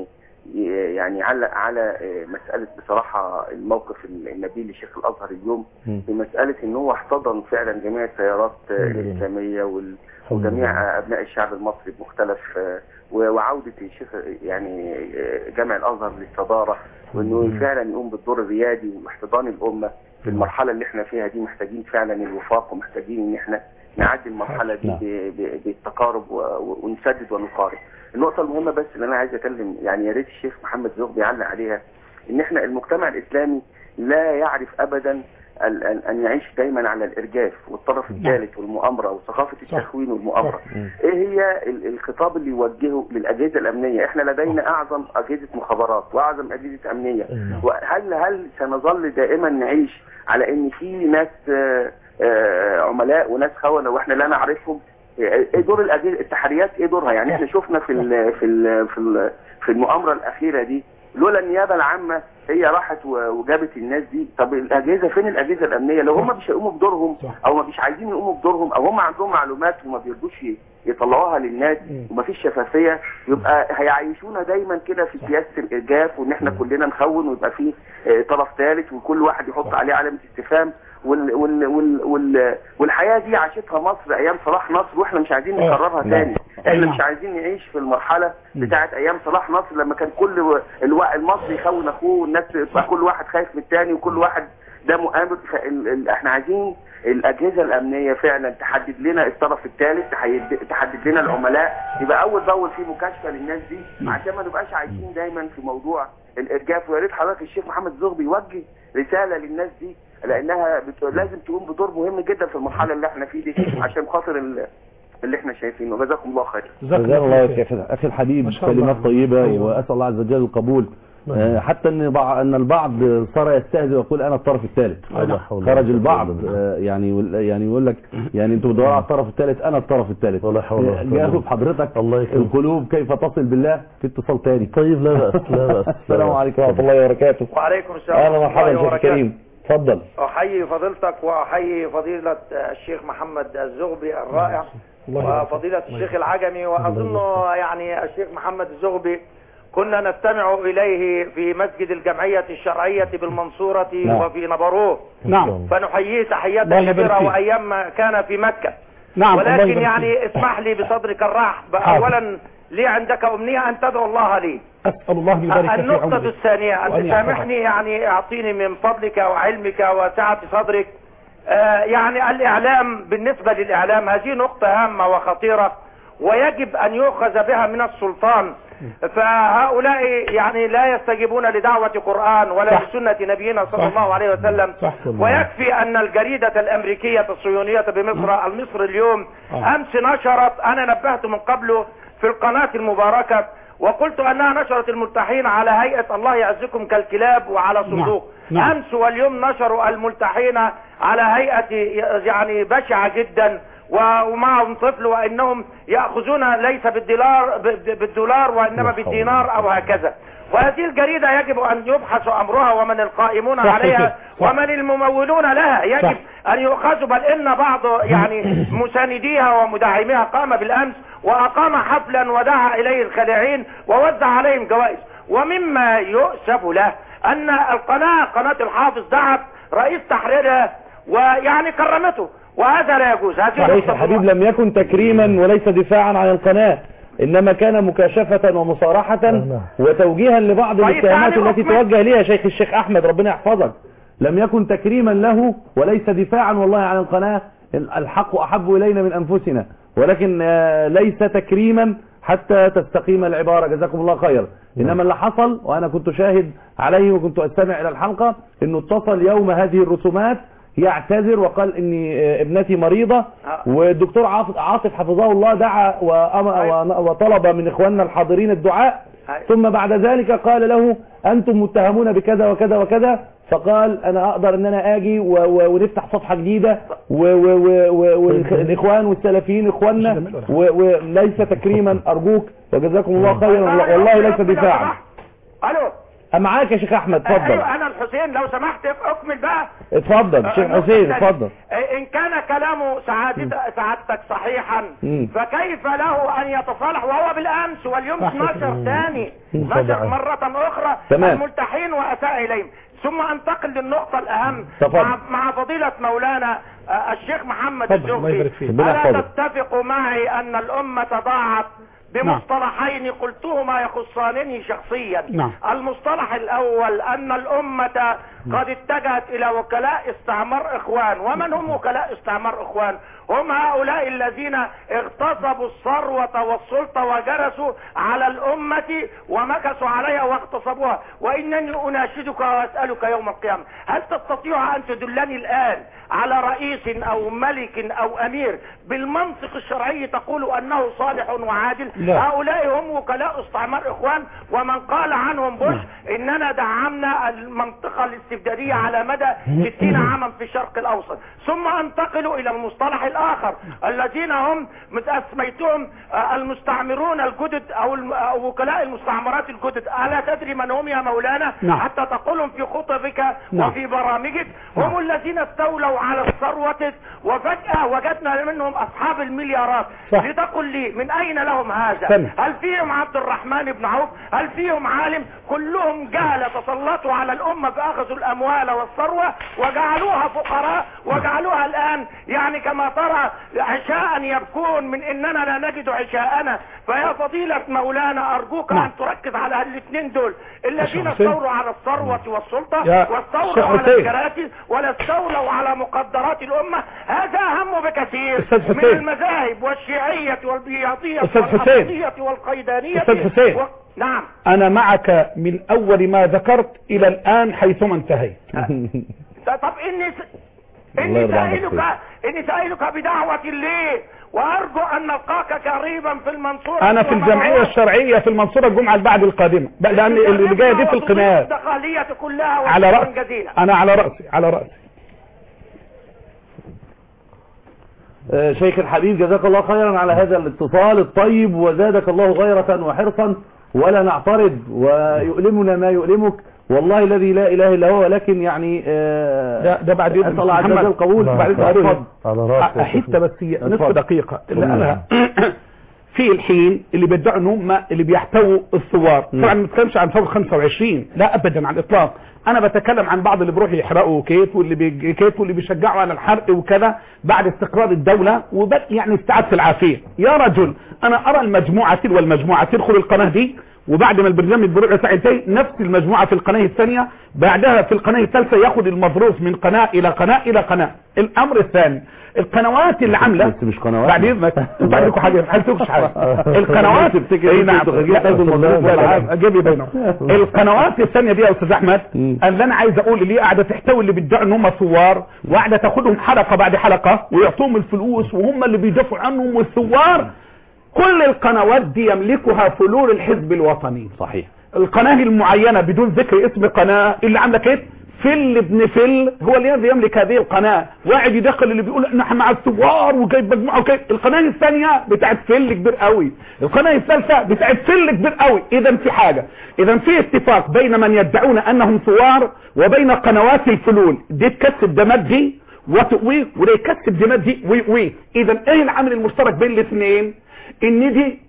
يعني علق على مسألة بصراحة الموقف النبيل لشيخ الأزهر اليوم بمسألة إن هو احتضن فعلا جميع التيارات الإسلامية وجميع أبناء الشعب المصري بمختلف، وعودة الشيخ يعني جامع الأزهر للصدارة، وإنه فعلا يقوم بالدور الريادي واحتضان الأمة في المرحلة اللي احنا فيها دي. محتاجين فعلا الوفاق ومحتاجين إن احنا نعدي المرحلة دي بالتقارب ونسدد ونقارب. النقطة المهمة بس اللي أنا عايز أتكلم يعني يا ريت الشيخ محمد زغبي يعلق عليها، إن إحنا المجتمع الإسلامي لا يعرف أبدا أن يعيش دايما على الإرجاف والطرف الثالث والمؤامرة وثقافة التخوين والمؤامرة. إيه هي الخطاب اللي يوجهه للأجهزة الأمنية؟ إحنا لدينا أعظم أجهزة مخابرات وأعظم أجهزة أمنية، هل سنظل دائما نعيش على إن في ناس عملاء وناس خونة وإحنا لا نعرفهم؟ ايه دور التحريات؟ ايه دورها؟ يعني احنا شفنا في المؤامره الاخيره دي لولا النيابه العامه هي راحت وجابت الناس دي، طب الاجهزه فين؟ الاجهزه الامنيه لو هم مش هيقوموا بدورهم او ما مش عايزين يقوموا بدورهم او هم عندهم معلومات وما بيرضوش يطلعوها للناس وما فيش شفافيه، يبقى هيعيشونا دايما كده في سياسه الارجاف وان احنا كلنا نخون ويبقى في طرف ثالث وكل واحد يحط عليه علامه استفهام. والحياة دي عاشتها مصر ايام صلاح نصر واحنا مش عايزين نكررها تاني. احنا مش عايزين نعيش في المرحلة بتاعت ايام صلاح نصر لما كان كل المصري يخون اخوه والناس كل واحد خايف من التاني وكل واحد ده مؤامر. احنا عايزين الاجهزة الامنية فعلا تحدد لنا الطرف الثالث، تحدد لنا العملاء، يبقى اول باول في مكاشفة للناس دي عشان ما نبقاش عايشين دايما في موضوع الارجاف. ويا ريت حضرتك الشيخ محمد الزغبي يوجه رسالة للناس دي لانها لازم تقوم بدور مهم جدا في المرحله اللي احنا فيه دي عشان خاطر اللي احنا شايفينه. جزاكم الله خير. جزاك الله خير اخي الحبيب، كلمات طيبه واسال الله عز وجل القبول. حتى ان البعض صار يستهزئ ويقول انا الطرف الثالث. خرج البعض يعني يقول لك يعني انتوا بتدوروا على الطرف الثالث، انا الطرف الثالث. جاوب حضرتك القلوب كيف تصل بالله في اتصال ثاني. طيب لا بأس لا بأس. السلام عليكم ورحمه الله وبركاته. وعليكم السلام. اهلا ومرحبا شيخ كريم، اتفضل. احيي فضيلتك واحيي فضيله الشيخ محمد الزغبي الرائع وفضيله الشيخ العجمي، واظن يعني الشيخ محمد الزغبي كنا نستمع إليه في مسجد الجمعية الشرعية بالمنصورة وفي نبروه. فنحييه تحيات كبيرة وأيام ما كان في مكة. ولكن يعني اسمح لي بصدرك الرحب، أولا لي عندك أمنية أن تدعو الله لي. أسأل الله من ذلك. النقطة الثانية أن تسامحني، يعني أعطيني من فضلك وعلمك وسعة صدرك. يعني الإعلام، بالنسبة للإعلام هذه نقطة هامة وخطيرة ويجب أن يؤخذ بها من السلطان. فهؤلاء يعني لا يستجيبون لدعوة قرآن ولا لسنة نبينا صلى الله عليه وسلم. ويكفي أن الجريدة الأمريكية الصهيونية بمصر المصر اليوم أمس نشرت، أنا نبهت من قبله في القناة المباركة وقلت أنها نشرت الملتحين على هيئة الله يعزكم كالكلاب وعلى صندوق. أمس واليوم نشروا الملتحين على هيئة يعني بشعة جدا ومعهم طفل، وانهم يأخذون ليس بالدولار وانما بالدينار او هكذا. وهذه الجريدة يجب ان يبحث امرها ومن القائمون عليها ومن الممولون لها يجب ان يؤخذوا. بل ان بعض يعني مسانديها ومدعميها قام بالامس واقام حفلا ودعا اليه الخالعين ووزع عليهم جوائز. ومما يؤسف له ان قناة الحافظ دعت رئيس تحريرها ويعني كرمته، وهذا لا يجوز. شيخ الحبيب لم يكن تكريما وليس دفاعا عن القناة، انما كان مكاشفة ومصارحة وتوجيها لبعض الاتهامات التي توجه لها شيخ الشيخ احمد ربنا يحفظك. لم يكن تكريما له وليس دفاعا والله عن القناة. الحق احب الينا من انفسنا، ولكن ليس تكريما حتى تستقيم العبارة. جزاكم الله خير. انما اللي حصل وانا كنت شاهد عليه وكنت استمع الى الحلقة، انه اتصل يوم هذه الرسومات يعتذر وقال اني ابنتي مريضة، والدكتور عاطف حفظه الله دعا وطلب من اخواننا الحاضرين الدعاء، ثم بعد ذلك قال له انتم متهمون بكذا وكذا وكذا، فقال انا اقدر ان انا اجي ونفتح صفحة جديدة والاخوان والسلفيين اخواننا وليس تكريما ارجوك وجزاكم الله خيرا والله ليس دفاعا. الو معاك يا شيخ احمد اتفضل. ايوه انا الحسين لو سمحت اكمل بقى. اتفضل شيخ حسين اتفضل. ان كان كلام سعادتك صحيحا فكيف له ان يتصالح وهو بالامس واليوم نشر ثاني نشر مرة اخرى الملتحين واساء اليهم. ثم انتقل للنقطة الاهم مع فضيلة مولانا الشيخ محمد الزغبي. الا تتفق معي ان الامة ضاعت بمصطلحين قلتهما يخصانني شخصيا. المصطلح الاول ان الامة قد اتجهت الى وكلاء استعمار اخوان. ومن هم وكلاء استعمار اخوان؟ هم هؤلاء الذين اغتصبوا الثروة والسلطة وجرسوا على الامة ومكسوا عليها واغتصبوها. وانني اناشدك واسألك يوم القيامة، هل تستطيع ان تدلني الان على رئيس او ملك او امير بالمنطق الشرعي تقول انه صالح وعادل؟ هؤلاء هم وكلاء استعمار اخوان. ومن قال عنهم بوش اننا دعمنا المنطقة الاستبدادية على مدى 60 عاما في الشرق الاوسط. ثم انتقلوا الى المصطلح الاخر الذين هم اسميتهم المستعمرون الجدد او وكلاء المستعمرات الجدد. الا تدري من هم يا مولانا حتى تقولهم في خطبك وفي برامجك؟ هم الذين استولوا على الثروة وفجأة وجدنا منهم اصحاب المليارات. لتقل لي من اين لهم هذا؟ هل فيهم عبد الرحمن بن عوف؟ هل فيهم عالم؟ كلهم جهلة تسلطوا على الامة فاخذوا الاموال والثروة وجعلوها فقراء وجعلوها الان يعني كما ترى عشاء يبكون من اننا لا نجد عشاءنا. فيا فضيلة مولانا ارجوك ان تركز على الاثنين دول الذين استولوا على الثروة والسلطة واستولوا على الكراسي ولا استولوا على مقدرات الامة. هذا اهم بكثير من المذاهب والشيعية والبياضية والحفظية والقيدانية. نعم انا معك من اول ما ذكرت الى الان حيثما انتهيت. طب اني سائلك بدعوة ليه وارجو ان نلقاك قريبا في المنصورة. انا في الجمعية الشرعية في المنصورة الجمعة اللي بعد القادمة، لان اللي جاية دي في القناة كلها على رأسي. انا على رأسي. شيخ الحبيب جزاك الله خيرا على هذا الاتصال الطيب، وزادك الله غيرة وحرصا، ولا نعترض، ويؤلمنا ما يؤلمك والله الذي لا اله الا هو، ولكن يعني ده بعد اسال الله عز وجل القبول. بعد حته بس نصف دقيقه اللي انا في الحين اللي بيدعوا ان هم اللي بيحتووا الثوار. طبعا ما بتكلمش عن ثوره 25، لا ابدا على الاطلاق. انا بتكلم عن بعض اللي بيروحوا يحرقوا كيت واللي بيشجعوا على الحرق وكذا بعد استقرار الدوله يعني استعادة العافيه. يا رجل انا ارى المجموعه تلو المجموعه تدخل القناه دي، وبعد ما البرنامج بيروح ساعتين نفس المجموعه في القناه الثانيه، بعدها في القناه الثالثه ياخد المظروف من قناه الى قناه الى قناه. الامر الثاني القنوات اللي عامله بس مش قنوات بعد اذنك انتوا عندكم حاجه ما حلتوش حاجه. القنوات القنوات الثانيه دي يا استاذ احمد اللي انا عايز اقول اللي قاعده تحتوي اللي بيدعوا ان هم ثوار، وقاعده تاخدهم حلقه بعد حلقه ويعطوهم الفلوس وهم اللي بيدافعوا عنهم والثوار. كل القنوات دي يملكها فلول الحزب الوطني. صحيح. القناه المعينه بدون ذكر اسم قناه اللي عامله كده فل ابن فل هو الذي يملك هذه القناه، واحد يدخل اللي بيقول احنا مع الثوار وجايب مجموعه وكده. القناه الثانيه بتاعت فل كبير قوي، القناه الثالثه بتاعت فل كبير قوي. اذا في حاجه، اذا في اتفاق بين من يدعون انهم ثوار وبين قنوات الفلول دي تكسب دمات دي وتقويه، وده يكسب دمات دي ويقويه. اذا ايه العامل المشترك بين الاثنين؟ ان دي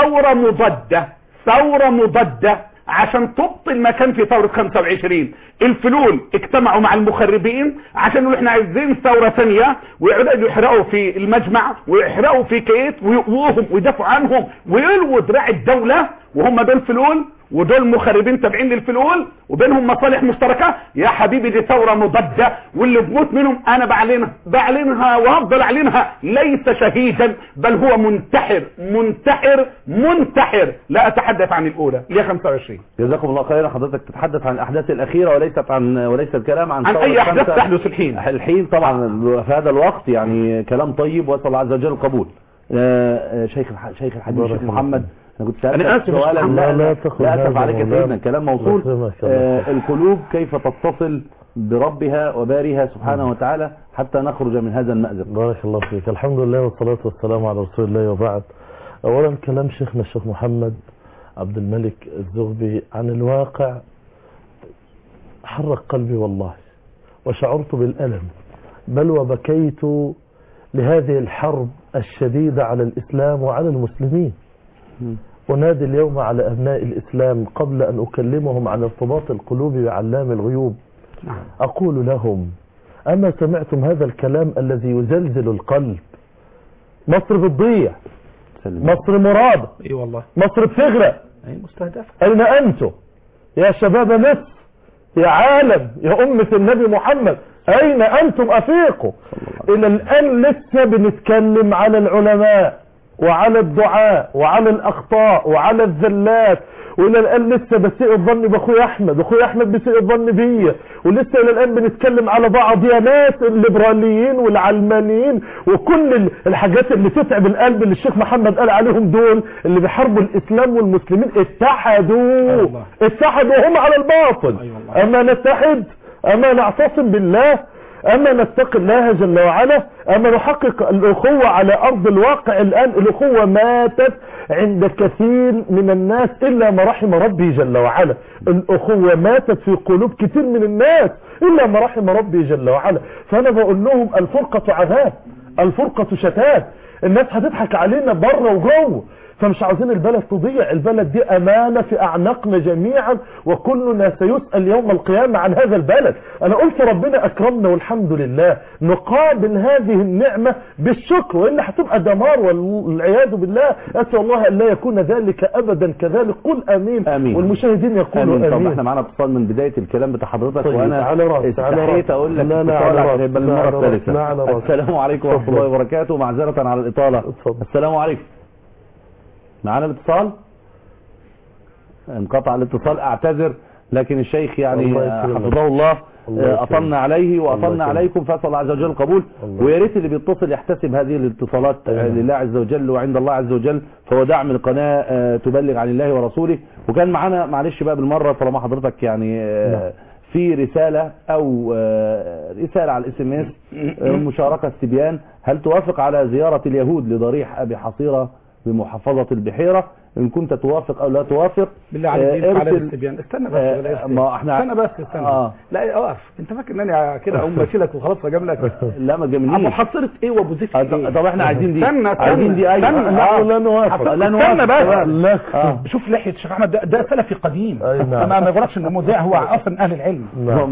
ثوره مضاده عشان تبطل ما كان في ثورة 25. الفلول اجتمعوا مع المخربين عشان يقولوا احنا عايزين ثورة ثانية، ويقعدوا يحرقوا في المجمع ويحرقوا في كيت ويقووهم ويدافعوا عنهم ويلووا دراع الدولة، وهم دول فلول ودول مخربين تابعين للفلول وبينهم مصالح مشتركة. يا حبيبي دي ثورة مضادة، واللي بموت منهم انا بعلنها وهفضل اعلنها ليس شهيدا بل هو منتحر. لا اتحدث عن الاولى اللي هي 25. جزاكم الله خيرا. حضرتك تتحدث عن الاحداث الاخيرة وليس الكلام عن اي احداث تحدث الحين طبعا في هذا الوقت. يعني كلام طيب واسال الله عز وجل القبول. شيخ الحبيب الشيخ محمد، انا كنت سألت سؤالا لا اسف عليك يا سيدنا، الكلام موصول. القلوب كيف تتصل بربها وبارها سبحانه وتعالى حتى نخرج من هذا المأزق؟ بارك الله فيك. الحمد لله والصلاة والسلام على رسول الله، وبعد. اولا كلام شيخنا الشيخ محمد عبد الملك الزغبي عن الواقع حرك قلبي والله، وشعرت بالألم بل وبكيت لهذه الحرب الشديدة على الإسلام وعلى المسلمين. أنادي اليوم على أبناء الإسلام قبل أن أكلمهم عن ارتباط القلوب بعلام الغيوب، أقول لهم: أما سمعتم هذا الكلام الذي يزلزل القلب؟ مصر بتضيع، مصر مرادة، والله مصر بتغرق، مستهدفة. أين أنتم يا شباب مصر، يا عالم، يا أمة النبي محمد؟ أين أنتم؟ أفيقوا. إلى الآن لسه بنتكلم على العلماء وعلى الدعاء وعلى الأخطاء وعلى الذلات، وإلى الآن لسه بسيء الظن بأخوي أحمد، وأخوي أحمد بسيء الظن بيا، ولسه إلى الآن بنتكلم على بعض يا ناس الليبراليين والعلمانيين وكل الحاجات اللي تتعب القلب اللي الشيخ محمد قال عليهم، دول اللي بيحاربوا الإسلام والمسلمين. اتحدوا هم على الباطل. أما نتحد، أما نعتصم بالله، أما نتقي الله جل وعلا، أما نحقق الأخوة على أرض الواقع. الآن الأخوة ماتت عند كثير من الناس إلا ما رحم ربي جل وعلا. الأخوة ماتت في قلوب كثير من الناس إلا ما رحم ربي جل وعلا. فأنا بقول لهم الفرقة عذاب، الفرقة شتات. الناس هتضحك علينا بره وجوه، فمش عاوزين البلد تضيع. البلد دي أمانة في أعناقنا جميعا، وكلنا سيسأل يوم القيامة عن هذا البلد. أنا قلت ربنا أكرمنا والحمد لله، نقابل هذه النعمة بالشكر، وإلا هتبقى دمار والعياذ بالله. أسأل الله أن لا يكون ذلك أبدا كذلك. قل آمين. والمشاهدين يقولوا آمين. طب احنا معنا اتصال من بداية الكلام بتاع حضرتك، طيب. وأنا استحيت أقول لك المرة الثالثة. السلام عليكم ورحمة الله وبركاته، معذرة على الإطالة. السلام عليكم. معنا الاتصال، انقطع الاتصال، اعتذر. لكن الشيخ يعني حفظه الله أطلنا عليه وأطلنا عليكم، فأسأل الله عز وجل القبول. ويا ريت اللي بيتصل يحتسب هذه الاتصالات لله عز وجل وعند الله عز وجل، فهو دعم القناة تبلغ عن الله ورسوله. وكان معنا معلش بقى بالمرة طالما حضرتك يعني في رسالة أو رسالة على الSMS مشاركة استبيان، هل توافق على زيارة اليهود لضريح أبي حصيرة بمحافظة البحيرة؟ إن كنت توافق أو لا توافق بالله عليك على الاستبيان. استنى بس ما احنا استنى بس لا اقف، انت فاكر ان انا كده اقوم بشيلك وخلاص اجيب لك؟ لا ما جابنيش. ابو حصيرة ايه وابو زفت ايه؟ طب احنا عايزين دي، عايزين دي. ايوه لا نوافق، لا نوافق بس شوف لحية الشيخ احمد ده سلفي قديم، ما يغرقش ان المذيع هو اصلا اهل العلم.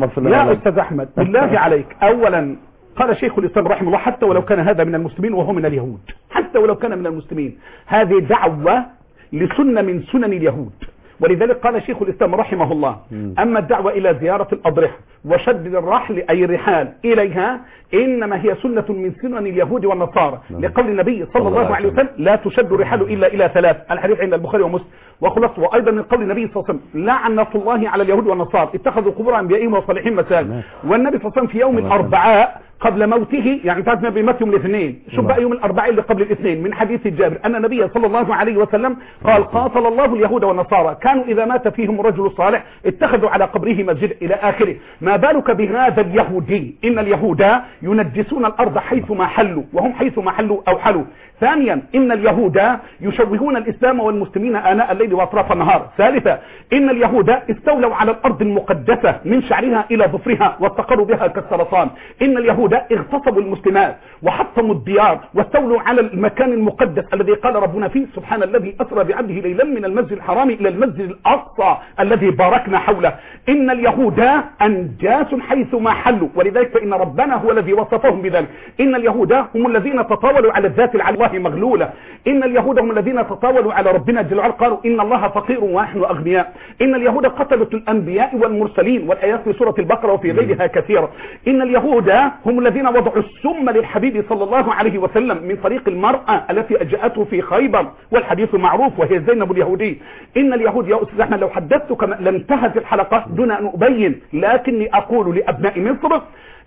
يا استاذ احمد بالله عليك، اولا قال شيخ الإسلام رحمه الله حتى ولو كان هذا من المسلمين وهو من اليهود، حتى ولو كان من المسلمين، هذه دعوة لسنة من سنن اليهود. ولذلك قال شيخ الإسلام رحمه الله أما الدعوة إلى زيارة الأضرحة وشد الرحل أي الرحال إليها إنما هي سنة من سنن اليهود والنصارى، لقول النبي صلى الله عليه وسلم لا تشد الرحال إلا إلى ثلاث، الحديث عند البخاري ومسلم. وخلاص وأيضا من قول النبي صلى الله عليه وسلم لعنة الله على اليهود والنصارى اتخذوا قبور أنبيائهم وصالحين مساجد. والنبي صلى الله عليه وسلم في يوم الأربعاء قبل موته، يعني تعرف النبي مات يوم الاثنين، شوف بقى يوم الأربعاء اللي قبل الاثنين، من حديث جابر أن النبي صلى الله عليه وسلم قال قاتل الله اليهود والنصارى كانوا إذا مات فيهم رجل صالح اتخذوا على قبره مسجد إلى آخره. ما بالك بهذا اليهودي؟ إن اليهود ينجسون الأرض حيثما حلوا وهم حيثما حلوا أو حلوا. ثانيا إن اليهود يشوهون الإسلام والمسلمين آناء الليل وأطراف النهار. ثالثا إن اليهود استولوا على الأرض المقدسة من شعرها إلى ظفرها واستقروا بها كالسرطان. إن اليهود اغتصبوا المسلمات وحطموا الديار واستولوا على المكان المقدس الذي قال ربنا فيه سبحان الذي أسرى بعبده ليلا من المسجد الحرام إلى المسجد الأقصى الذي باركنا حوله. إن اليهود أنجاس حيثما حلوا، ولذلك فإن ربنا هو الذي وصفهم بذلك. إن اليهود هم الذين تطاولوا على الذات على الله مغلولة. إن اليهود هم الذين تطاولوا على ربنا جل وعلا قالوا إن الله فقير ونحن أغنياء. إن اليهود قتلوا الأنبياء والمرسلين، والآيات في سورة البقرة وفي غيرها كثيرة. إن اليهود هم الذين وضعوا السم للحبيب صلى الله عليه وسلم من طريق المرأة التي أجاءته في خيبر، والحديث معروف وهي زينب اليهودي. إن اليهود يا أستاذ أحمد لو حدثتك لانتهت الحلقة دون أن أبين، لكني أقول لأبناء مصر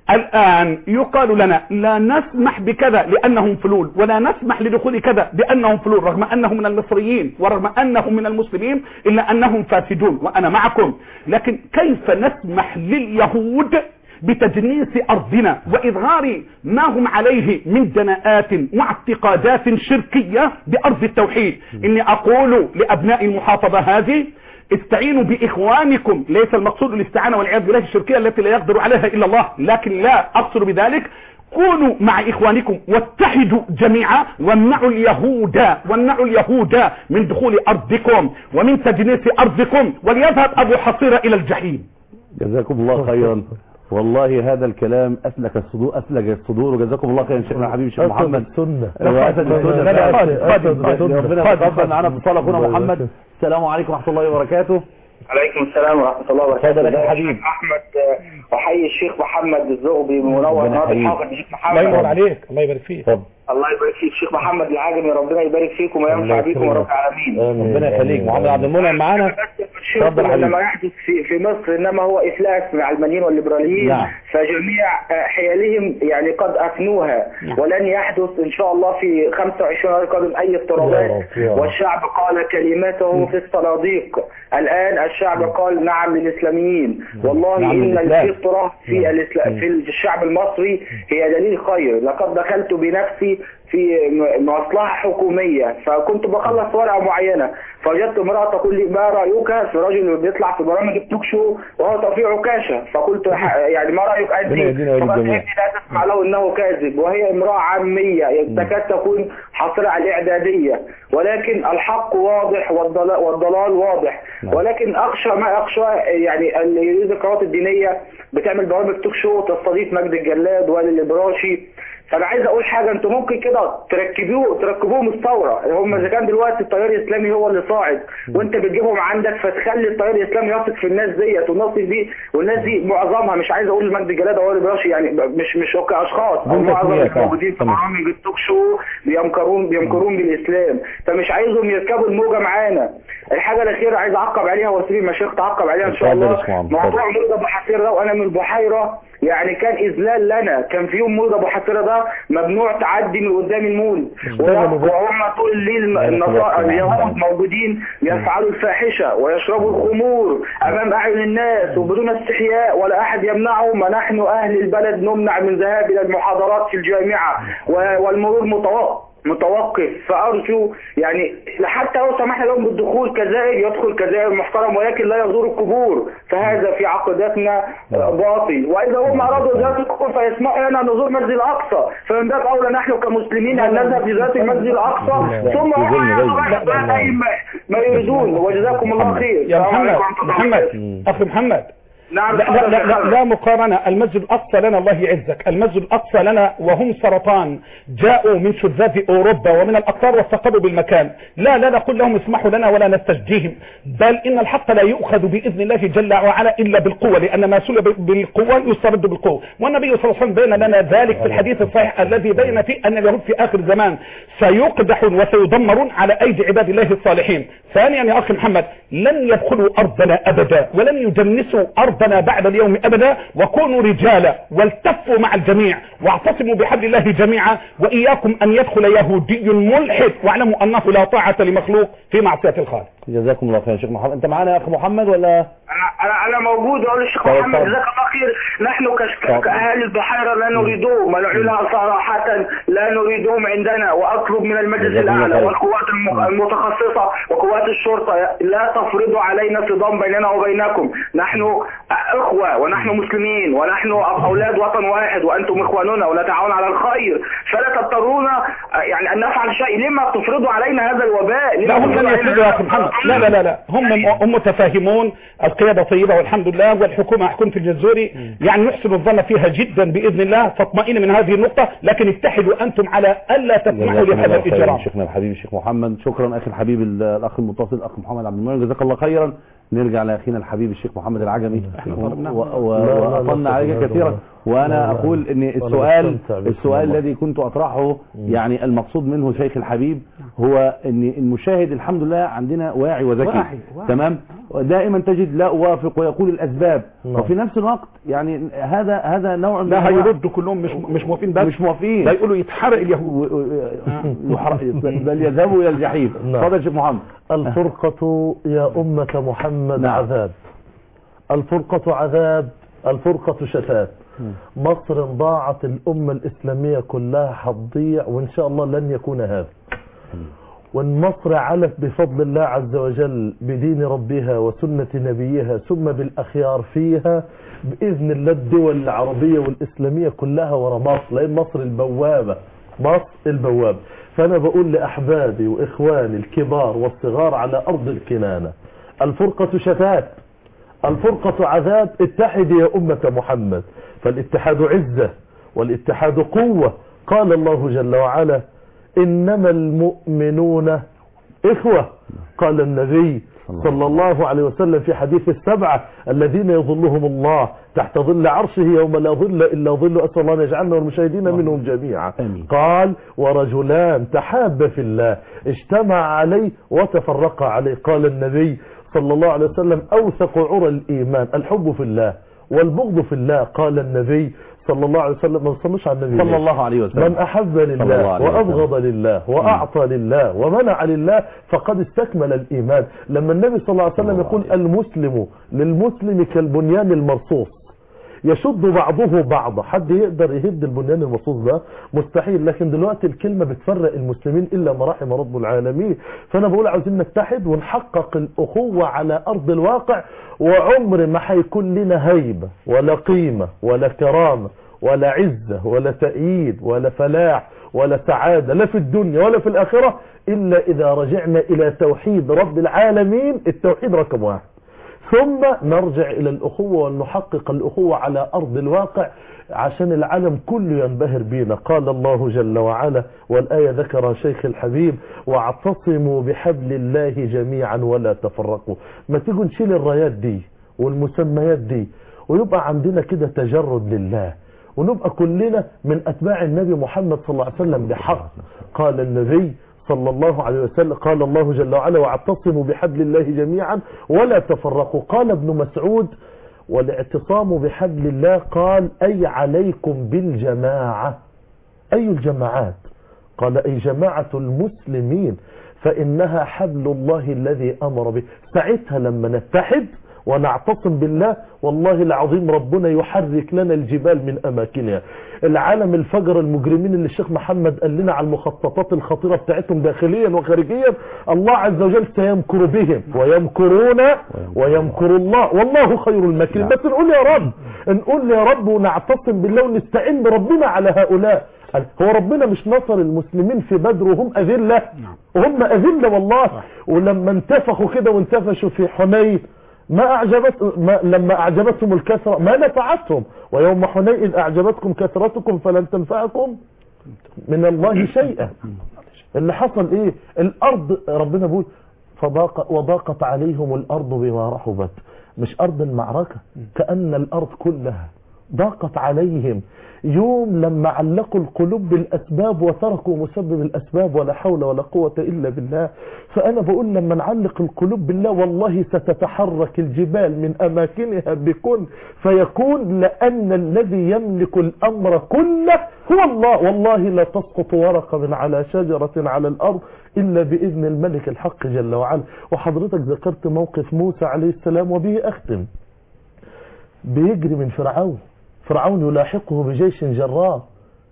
الآن يقال لنا لا نسمح بكذا لأنهم فلول، ولا نسمح لدخول كذا بأنهم فلول، رغم أنهم من المصريين ورغم أنهم من المسلمين إلا أنهم فاسدون، وأنا معكم. لكن كيف نسمح لليهود بتجنيس أرضنا وإظهار ما هم عليه من دناءات واعتقادات شركية بأرض التوحيد؟ إني أقول لأبناء المحافظة هذه استعينوا بإخوانكم، ليس المقصود الاستعانة والعياذ بالله الشركية التي لا يقدر عليها إلا الله، لكن لا أقصد بذلك كونوا مع إخوانكم واتحدوا جميعا وامنعوا اليهود من دخول أرضكم ومن تجنيس أرضكم، وليذهب أبو حصيرة إلى الجحيم. جزاكم الله خيرا، والله هذا الكلام أسلك الصدور وجزاكم الله خيرا شيخنا حبيبي الشيخ محمد. أسد السنة. ربنا يتقبل معنا اتصال أخونا محمد. السلام عليكم ورحمة الله وبركاته. عليكم السلام ورحمة الله وبركاته. لك حبيب أحمد، أحيي الشيخ محمد الزغبي منور النهارده حاضر الشيخ محمد. الله ينور عليك، الله يبارك فيك. الله يبارك فيك الشيخ محمد العجمي، ربنا يبارك فيكم وينفع بكم ورب العالمين. ربنا يخليك. محمد عبد المنعم معانا. اتفضل حبيبي. لما يحدث في مصر انما هو افلاس مع العلمانيين والليبراليين. نعم. فجميع حيالهم يعني قد افنوها. نعم. ولن يحدث ان شاء الله في 25 القادم اي اضطرابات، والشعب قال كلمته في الصناديق. الان الشعب قال نعم للاسلاميين. والله نعم ان الاضطراب في الشعب المصري هي دليل خير. لقد دخلت بنفسي في مصلحة حكومية، فكنت بخلص ورقة معينة، فوجدت امرأة تقول لي ما رأيك في رجل بيطلع في برامج التوك شو وهو ترفيع عكاشة، فقلت يعني ما رأيك أنت؟ فقالت لا تسمع له إنه كاذب، وهي امرأة عامية تكاد تكون حاصلة على الإعدادية، ولكن الحق واضح والضلال واضح. ولكن أخشى ما أخشى يعني اللي يريد القنوات الدينية بتعمل برامج توك شو تستضيف مجد الجلاد والي الإبراشي. فانا عايز اقول حاجه، انتوا ممكن كده تركبوهم الثوره. هم اذا كان دلوقتي التيار الاسلامي هو اللي صاعد وانت بتجيبهم عندك، فتخلي التيار الاسلامي يثق في الناس ديت والناس دي، والناس دي معظمها مش عايز اقول مجد الجلاد او البراشي يعني مش كاشخاص، معظم الموجودين في برامج التوك شو بيمكرون بالاسلام، فمش عايزهم يركبوا الموجه معانا. الحاجه الاخيره عايز اعقب عليها واسيب المشايخ تعقب عليها ان شاء الله. موضوع مولد ابو حفيره ده، وانا من البحيره يعني كان اذلال لنا. كان في يوم مولد ابو حفيره ده ممنوع تعدي من قدام المولد، وهم طول الليل اليهود موجودين يفعلوا الفاحشه ويشربوا الخمور امام اعين الناس وبدون استحياء ولا احد يمنعهم. ونحن اهل البلد نمنع من ذهاب الى المحاضرات في الجامعه والمرور متوقف. فارجو يعني حتى لو سمحنا لهم بالدخول كزائر يدخل كزائر محترم، ولكن لا يزور القبور، فهذا في عقيدتنا باطل. واذا هم ارادوا زياره القبور فيسمحوا لنا نزور مسجد الاقصى، فمن باب اولى نحن كمسلمين ان نذهب لزياره المسجد الاقصى ثم ما يريدون. وجزاكم الله خير. يا محمد اخي محمد، نعم. لا مقارنة. المسجد الأقصى لنا الله يعزك، المسجد الأقصى لنا وهم سرطان جاءوا من شذاذ أوروبا ومن الأقطار واستقروا بالمكان. لا نقول لهم اسمحوا لنا ولا نستجديهم، بل إن الحق لا يؤخذ بإذن الله جل وعلا إلا بالقوة، لأن ما سلب بالقوة يسترد بالقوة. والنبي صلى الله عليه وسلم بين لنا ذلك في الحديث الصحيح الذي بين فيه أن اليهود في آخر الزمان سيقدحون وسيدمرون على أيدي عباد الله الصالحين. ثانيا يا أخي محمد، لن يدخلوا أرضنا أبدا ولن يدنسوا أرضنا بعد اليوم أبدا، وكونوا رجالا والتفوا مع الجميع واعتصموا بحبل الله جميعا، وإياكم أن يدخل يهودي ملحد، واعلموا أنه لا طاعة لمخلوق في معصية الخالق. جزاكم الله خير. شيخ محمد انت معانا يا اخ محمد ولا؟ انا موجود. اقول للشيخ محمد جزاك الله خير. نحن كاهالي البحيره لا نريدهم، ونعلنها صراحه لا نريدهم عندنا. واطلب من المجلس الاعلى والقوات المتخصصه وقوات الشرطه لا تفرضوا علينا صدام بيننا وبينكم. نحن اخوه ونحن مسلمين ونحن اولاد وطن واحد، وانتم اخواننا ونتعاون على الخير، فلا تضطرونا يعني ان نفعل شيء. لما تفرضوا علينا هذا الوباء؟ لا هم لن يفرضوا يا اخي محمد. لا هم متفاهمون. القياده طيبه والحمد لله، والحكومه حكومه الجزوري يعني يحسن الظن فيها جدا باذن الله، فاطمئن من هذه النقطه، لكن اتحدوا انتم على الا تسمحوا لهذا الاجرام. شيخنا الحبيب الشيخ محمد، شكرا اخي الحبيب الاخ المتصل الاخ محمد عبد المنعم، جزاك الله خيرا. نرجع لاخينا الحبيب الشيخ محمد العجمي، واطلنا عليك كثيرا. وانا اقول ان السؤال الذي كنت اطرحه يعني المقصود منه شيخ الحبيب هو ان المشاهد الحمد لله عندنا واعي وذكي، تمام، دائما تجد لا اوافق ويقول الاسباب، وفي نفس الوقت يعني هذا نوع من لا هيردوا كلهم مش موافقين، بس مش موافقين، لا يقولوا يتحرق اليهود بل يذهبوا الى الجحيم. تفضل يا شيخ محمد. الفرقة يا أمة محمد عذاب، الفرقة عذاب، الفرقة شتات. مصر ضاعت، الأمة الإسلامية كلها هتضيع، وإن شاء الله لن يكون هذا. وإن مصر علت بفضل الله عز وجل بدين ربها وسنة نبيها ثم بالأخيار فيها بإذن الله الدول العربية والإسلامية كلها ورا مصر، لأن مصر البوابة، مصر البوابة. فأنا بقول لأحبابي وإخواني الكبار والصغار على أرض الكنانة، الفرقة شتات، الفرقة عذاب. اتحد يا أمة محمد، فالاتحاد عزة والاتحاد قوة. قال الله جل وعلا إنما المؤمنون إخوة. قال النبي صلى الله عليه وسلم في حديث السبعة الذين يظلهم الله تحت ظل عرشه يوم لا ظل إلا ظل، أسأل الله أن يجعلنا والمشاهدين منهم جميعا. قال ورجلان تحابا في الله اجتمع عليه وتفرقا عليه. قال النبي صلى الله عليه وسلم أوثق عرى الإيمان الحب في الله والبغض في الله. قال النبي صلى الله عليه وسلم، ما صلوش على النبي صلى الله عليه وسلم، من أحب لله وأبغض لله وأعطى لله ومنع لله فقد استكمل الإيمان. لما النبي صلى الله عليه وسلم يقول المسلم للمسلم كالبنيان المرصوص يشد بعضه بعضا، حد يقدر يهد البنيان المرصوص ده؟ مستحيل. لكن دلوقتي الكلمة بتفرق المسلمين إلا ما رحم رب العالمين. فأنا بقول عاوزين نتحد ونحقق الأخوة على أرض الواقع، وعمر ما هيكون لنا هيبة ولا قيمة ولا كرامة ولا عزة ولا تأييد ولا فلاح ولا سعادة لا في الدنيا ولا في الآخرة إلا إذا رجعنا إلى توحيد رب العالمين، التوحيد رقم واحد، ثم نرجع إلى الأخوة ونحقق الأخوة على أرض الواقع عشان العالم كله ينبهر بينا. قال الله جل وعلا، والآية ذكر شيخ الحبيب، واعتصموا بحبل الله جميعا ولا تفرقوا. ما تيجوا نشيل الرايات دي والمسميات دي ويبقى عندنا كده تجرد لله، ونبقى كلنا من أتباع النبي محمد صلى الله عليه وسلم بحق. قال النبي صلى الله عليه وسلم. قال الله جل وعلا واعتصموا بحبل الله جميعا ولا تفرقوا. قال ابن مسعود والاعتصام بحبل الله قال أي عليكم بالجماعة. أي الجماعات؟ قال أي جماعة المسلمين فإنها حبل الله الذي أمر به. ساعتها لما نتحد ونعتصم بالله والله العظيم ربنا يحرك لنا الجبال من أماكنها. العالم الفجر المجرمين اللي الشيخ محمد قال لنا على المخططات الخطيرة بتاعتهم داخليا وخارجيا، الله عز وجل سيمكر بهم ويمكرون ويمكر الله والله خير الماكرين. بس نقول يا رب ونعتصم بالله ونستعين بربنا على هؤلاء. هو ربنا مش نصر المسلمين في بدر وهم أذلة؟ وهم أذلة والله. ولما انتفخوا كده وانتفشوا في حنين لما أعجبتهم الكثرة ما نفعتهم. ويوم حنين أعجبتكم كثرتكم فلن تنفعكم من الله شيئا. اللي حصل ايه؟ الأرض ربنا بيقول وضاقت عليهم الأرض بما رحبت. مش أرض المعركة، كأن الأرض كلها ضاقت عليهم. يوم لما علقوا القلوب بالأسباب وتركوا مسبب الأسباب ولا حول ولا قوة إلا بالله. فأنا بقول لما نعلق القلوب بالله والله ستتحرك الجبال من أماكنها بكل فيكون، لأن الذي يملك الأمر كله هو الله. والله لا تسقط ورقة من على شجرة على الأرض إلا بإذن الملك الحق جل وعلا. وحضرتك ذكرت موقف موسى عليه السلام وبه أختم. بيجري من فرعون يلاحقه بجيش جرار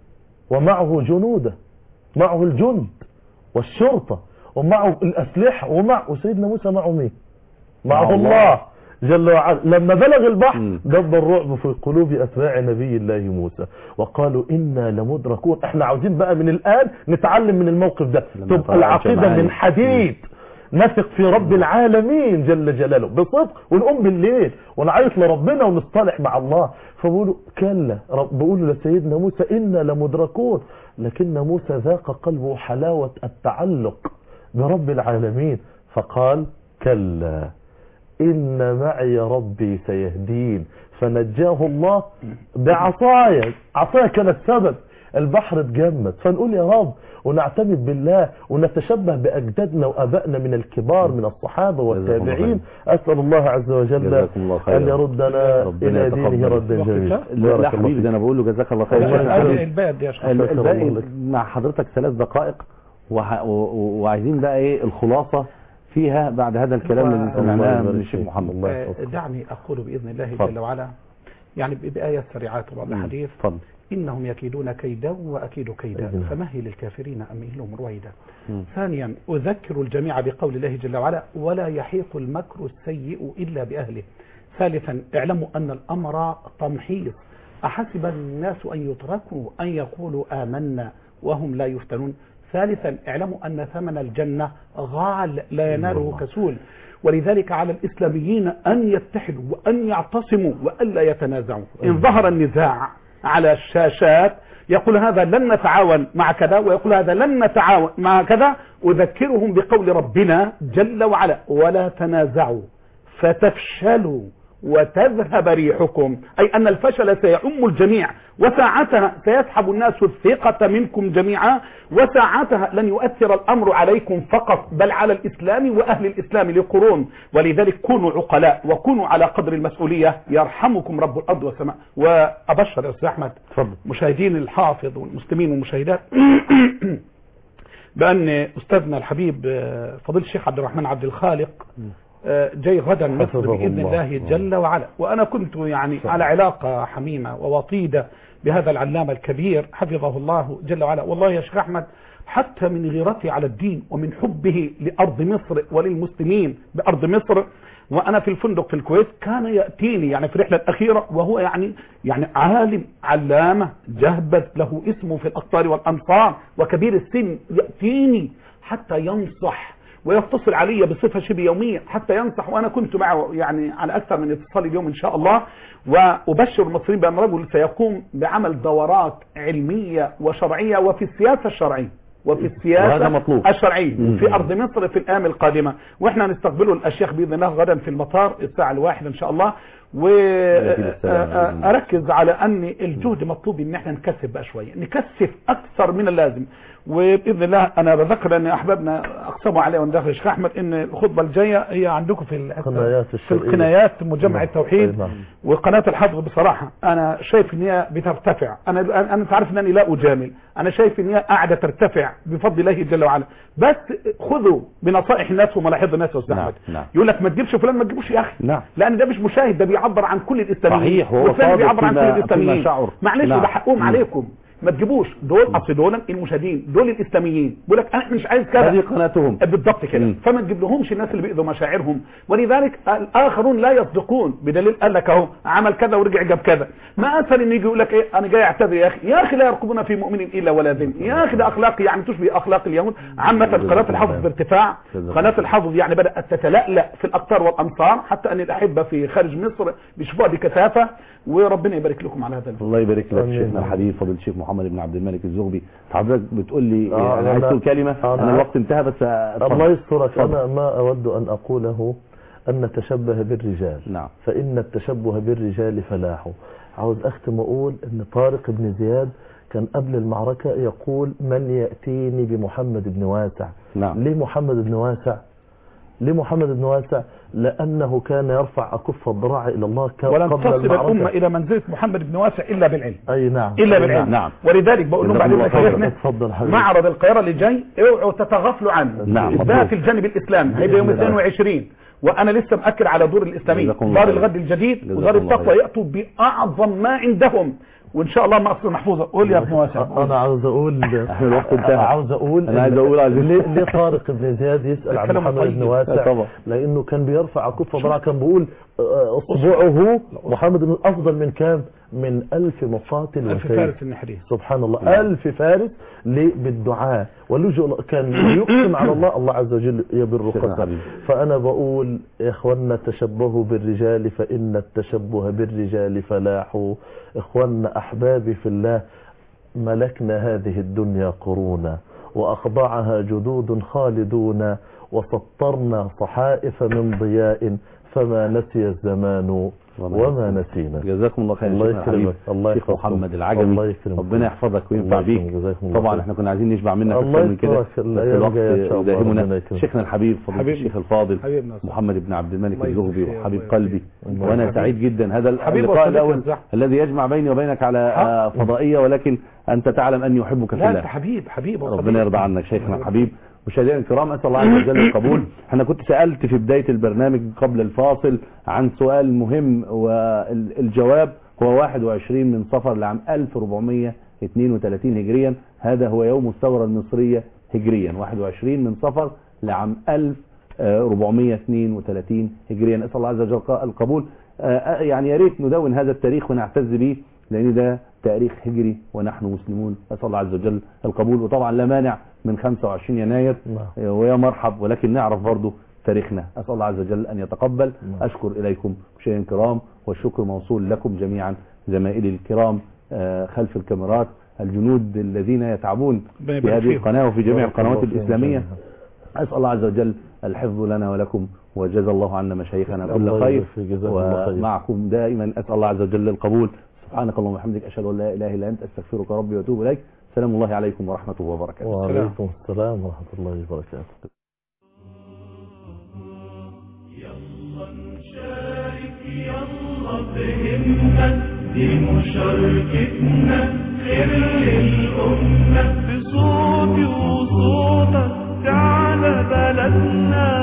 ومعه جنوده، معه الجند والشرطة ومعه الأسلحة وسيدنا موسى معه مين؟ معه الله جل وعلا. لما بلغ البحر دب الرعب في قلوب أتباع نبي الله موسى وقالوا إنا لمدركون. احنا عاوزين بقى من الآن نتعلم من الموقف ده، تبقى العقيدة من حديد، نثق في رب العالمين جل جلاله بصدق، ونقوم بالليل ونعيط لربنا ونصطلح مع الله. فبقولوا كلا، بقولوا لسيدنا موسى إنا لمدركون، لكن موسى ذاق قلبه حلاوة التعلق برب العالمين فقال كلا إن معي ربي سيهدين. فنجاه الله بعصايا، عصايا كانت سبب البحر اتجمد. فنقول يا رب ونعتمد بالله ونتشبه بأجدادنا وأبائنا من الكبار من الصحابة والتابعين. أسأل الله عز وجل أن يردنا إلى دينه ردا جميلا. لا حبيبي ده أنا بقول له جزاك الله خير. الباقي مع حضرتك 3 دقائق وعايزين بقى ايه الخلاصة فيها بعد هذا الكلام اللي سمعناه من الشيخ محمد. دعني أقول بإذن الله جل وعلا يعني بآيات سريعات بعض الحديث. إنهم يكيدون كيدا وأكيد كيدا فمهل الكافرين أمهلهم رويدا. ثانيا أذكر الجميع بقول الله جل وعلا ولا يحيق المكر السيء إلا بأهله. ثالثا اعلموا أن الأمر تمحيص. أحسب الناس أن يتركوا أن يقولوا آمنا وهم لا يفتنون. ثالثا اعلموا أن ثمن الجنة غال لا يناله كسول. ولذلك على الإسلاميين أن يتحدوا وأن يعتصموا وألا يتنازعوا. إن ظهر النزاع على الشاشات يقول هذا لن نتعاون مع كذا ويقول هذا لن نتعاون مع كذا، أذكرهم بقول ربنا جل وعلا ولا تنازعوا فتفشلوا وتذهب ريحكم، أي أن الفشل سيعم الجميع وساعتها سيسحب الناس الثقة منكم جميعا، وساعتها لن يؤثر الأمر عليكم فقط بل على الإسلام وأهل الإسلام لقرون. ولذلك كونوا عقلاء وكونوا على قدر المسؤولية يرحمكم رب الأرض والسماء. وأبشر يا أستاذ أحمد مشاهدين الحافظ والمسلمين والمشاهدات بأن أستاذنا الحبيب فضيلة الشيخ عبد الرحمن عبد الخالق جاي غدا مصر بإذن الله جل وعلا. وأنا كنت يعني على علاقة حميمة ووطيدة بهذا العلامة الكبير حفظه الله جل وعلا. والله يا شيخ أحمد حتى من غيرتي على الدين ومن حبه لأرض مصر وللمسلمين بأرض مصر، وأنا في الفندق في الكويت كان يأتيني يعني في الرحلة الأخيرة وهو يعني عالم علامة جهبذ له اسمه في الأقطار والأمصار وكبير السن، يأتيني حتى ينصح ويتصل علي بصفة شبه يومية حتى ينصح. وأنا كنت معه يعني على أكثر من اتصال اليوم إن شاء الله. وأبشر المصريين بأن رجل سيقوم بعمل دورات علمية وشرعية وفي السياسة الشرعية وفي السياسة الشرعية في أرض مصر في الأيام القادمة. وإحنا نستقبله الأشياخ بإذن الله غدا في المطار الساعة 1 إن شاء الله. وأركز على أن الجهد مطلوب إن احنا نكثف بقى شوية، نكثف أكثر من اللازم. وباذن الله انا بذكر ان احبابنا اقسموا عليه وان داخل الشيخ احمد ان الخطبه الجايه هي عندكم في القنايات مجمع التوحيد وقناه الحظ. بصراحه انا شايف ان هي بترتفع. انا انت عارف انني لا اجامل، انا شايف ان هي قاعده ترتفع بفضل الله جل وعلا. بس خذوا بنصائح الناس وملاحظ الناس يا استاذ احمد. يقول لك ما تجيبش فلان، ما تجيبوش يا اخي، لان ده مش مشاهد، ده بيعبر عن كل الاسلاميين. صحيح، هو بيعبر عن كل الاسلاميين. معلش ده حقهم عليكم، ما تجيبوش دول. اصل دول المشاهدين، دول الاسلاميين، بيقول لك انا مش عايز كذا، هذه قناتهم بالضبط كده. فما تجيب لهمش الناس اللي بيأذوا مشاعرهم. ولذلك الاخرون لا يصدقون، بدليل قال لك اهو عمل كذا ورجع جاب كذا. ما اسهل ان يجي يقول لك ايه انا جاي اعتذر يا اخي لا يرقبون في مؤمن الا ولا ذم. يا اخي ده اخلاقي يعني تشبه اخلاق اليهود. عامه قناه الحظ بارتفاع، قناه الحظ يعني بدات تتلألأ في الاقطار والامصار، حتى ان الاحبه في خارج مصر بيشوفوها بكثافه. وربنا يبارك لكم على هذا. الله يبارك لك شيخنا الحبيب فضيله الشيخ محمد بن عبد الملك الزغبي. حضرتك بتقول لي انا عايز تقول كلمه، انا الوقت انتهى بس الله يسترك. انا ما اود ان اقوله ان نتشبه بالرجال. نعم. فان التشبه بالرجال فلاح. عاوز اختم اقول ان طارق بن زياد كان قبل المعركه يقول من ياتيني بمحمد بن واسع. نعم. ليه محمد بن واسع؟ ليه محمد بن واسع؟ لأنه كان يرفع أكف الضراع إلى الله ولن تصل الأمة إلى منزلة محمد بن واسع إلا بالعلم. أي نعم. إلا بالعلم. نعم. ولذلك بقول لهم بعدين معرض القاهرة اللي جاي اوعوا تتغافلوا عنه. نعم. بالذات الجانب الإسلامي هيبقى يوم 22. وأنا لسه مأكد على دور الإسلاميين، دار الغد الجديد ودار التقوى يأتوا بأعظم ما عندهم، وان شاء الله ما اصل محفوظه. قول يا ابن واسع. انا عاوز اقول الوقت انتهى. عاوز اقول ليه طارق بن زياد يسال عن محمد بن واسع؟ لانه كان بيرفع كف ضرع، كان بيقول اصبعه محمد بن افضل من كام؟ من 1000 مقاتل 1000 فارس النحري. سبحان الله. 1000 فارس بالدعاء واللجوء، كان يقسم على الله عز وجل يبر قسم. فانا بقول يا اخواننا تشبهوا بالرجال فان التشبه بالرجال فلاح. اخواننا احبابي في الله، ملكنا هذه الدنيا قرونا واخضعها جدود خالدون، وسطرنا صحائف من ضياء فما نسي الزمان وما نسينا. جزاكم الله خير. الله يكرمك. الله يخليك محمد العجمي. الله يكرمك. ربنا يحفظك وينفع بيك. طبعا احنا كنا عايزين نشبع منك اكثر من كده، بس الوقت يداهمنا. شيخنا الحبيب فضيله الشيخ الفاضل محمد بن عبد الملك الزغبي وحبيب قلبي، وانا سعيد جدا. هذا اللقاء الاول الذي يجمع بيني وبينك على فضائيه، ولكن انت تعلم اني احبك في الله. لا حبيب ربنا يرضى عنك شيخنا الحبيب. مشاهدينا الكرام، اسال الله عز وجل القبول. انا كنت سالت في بدايه البرنامج قبل الفاصل عن سؤال مهم، والجواب هو 21 من صفر لعام 1432 هجريا. هذا هو يوم الثوره المصريه هجريا، 21 من صفر لعام 1432 هجريا. اسال الله عز وجل القبول. يعني يا ريت ندون هذا التاريخ ونعتز به، لان ده تاريخ هجري ونحن مسلمون. اسال الله عز وجل القبول. وطبعا لا مانع من 25 يناير ويا مرحب، ولكن نعرف برضو تاريخنا. اسال الله عز وجل ان يتقبل. اشكر اليكم مشاهدينا الكرام، والشكر موصول لكم جميعا زمائلي الكرام خلف الكاميرات، الجنود الذين يتعبون في هذه القناه وفي جميع القنوات الاسلاميه. اسال الله عز وجل الحفظ لنا ولكم، وجزا الله عنا مشايخنا كل خير، ومعكم دائما اسال الله عز وجل القبول. سبحانك اللهم وبحمدك اشهد ان لا اله الا انت استغفرك ربي واتوب اليك. سلام الله عليكم ورحمه الله وبركاته. وعليكم السلام ورحمه الله وبركاته. يلا نشارك، يلا بهمنا دي مشاركتنا، خير للامه بصوتي وصوتك تعالى بلدنا.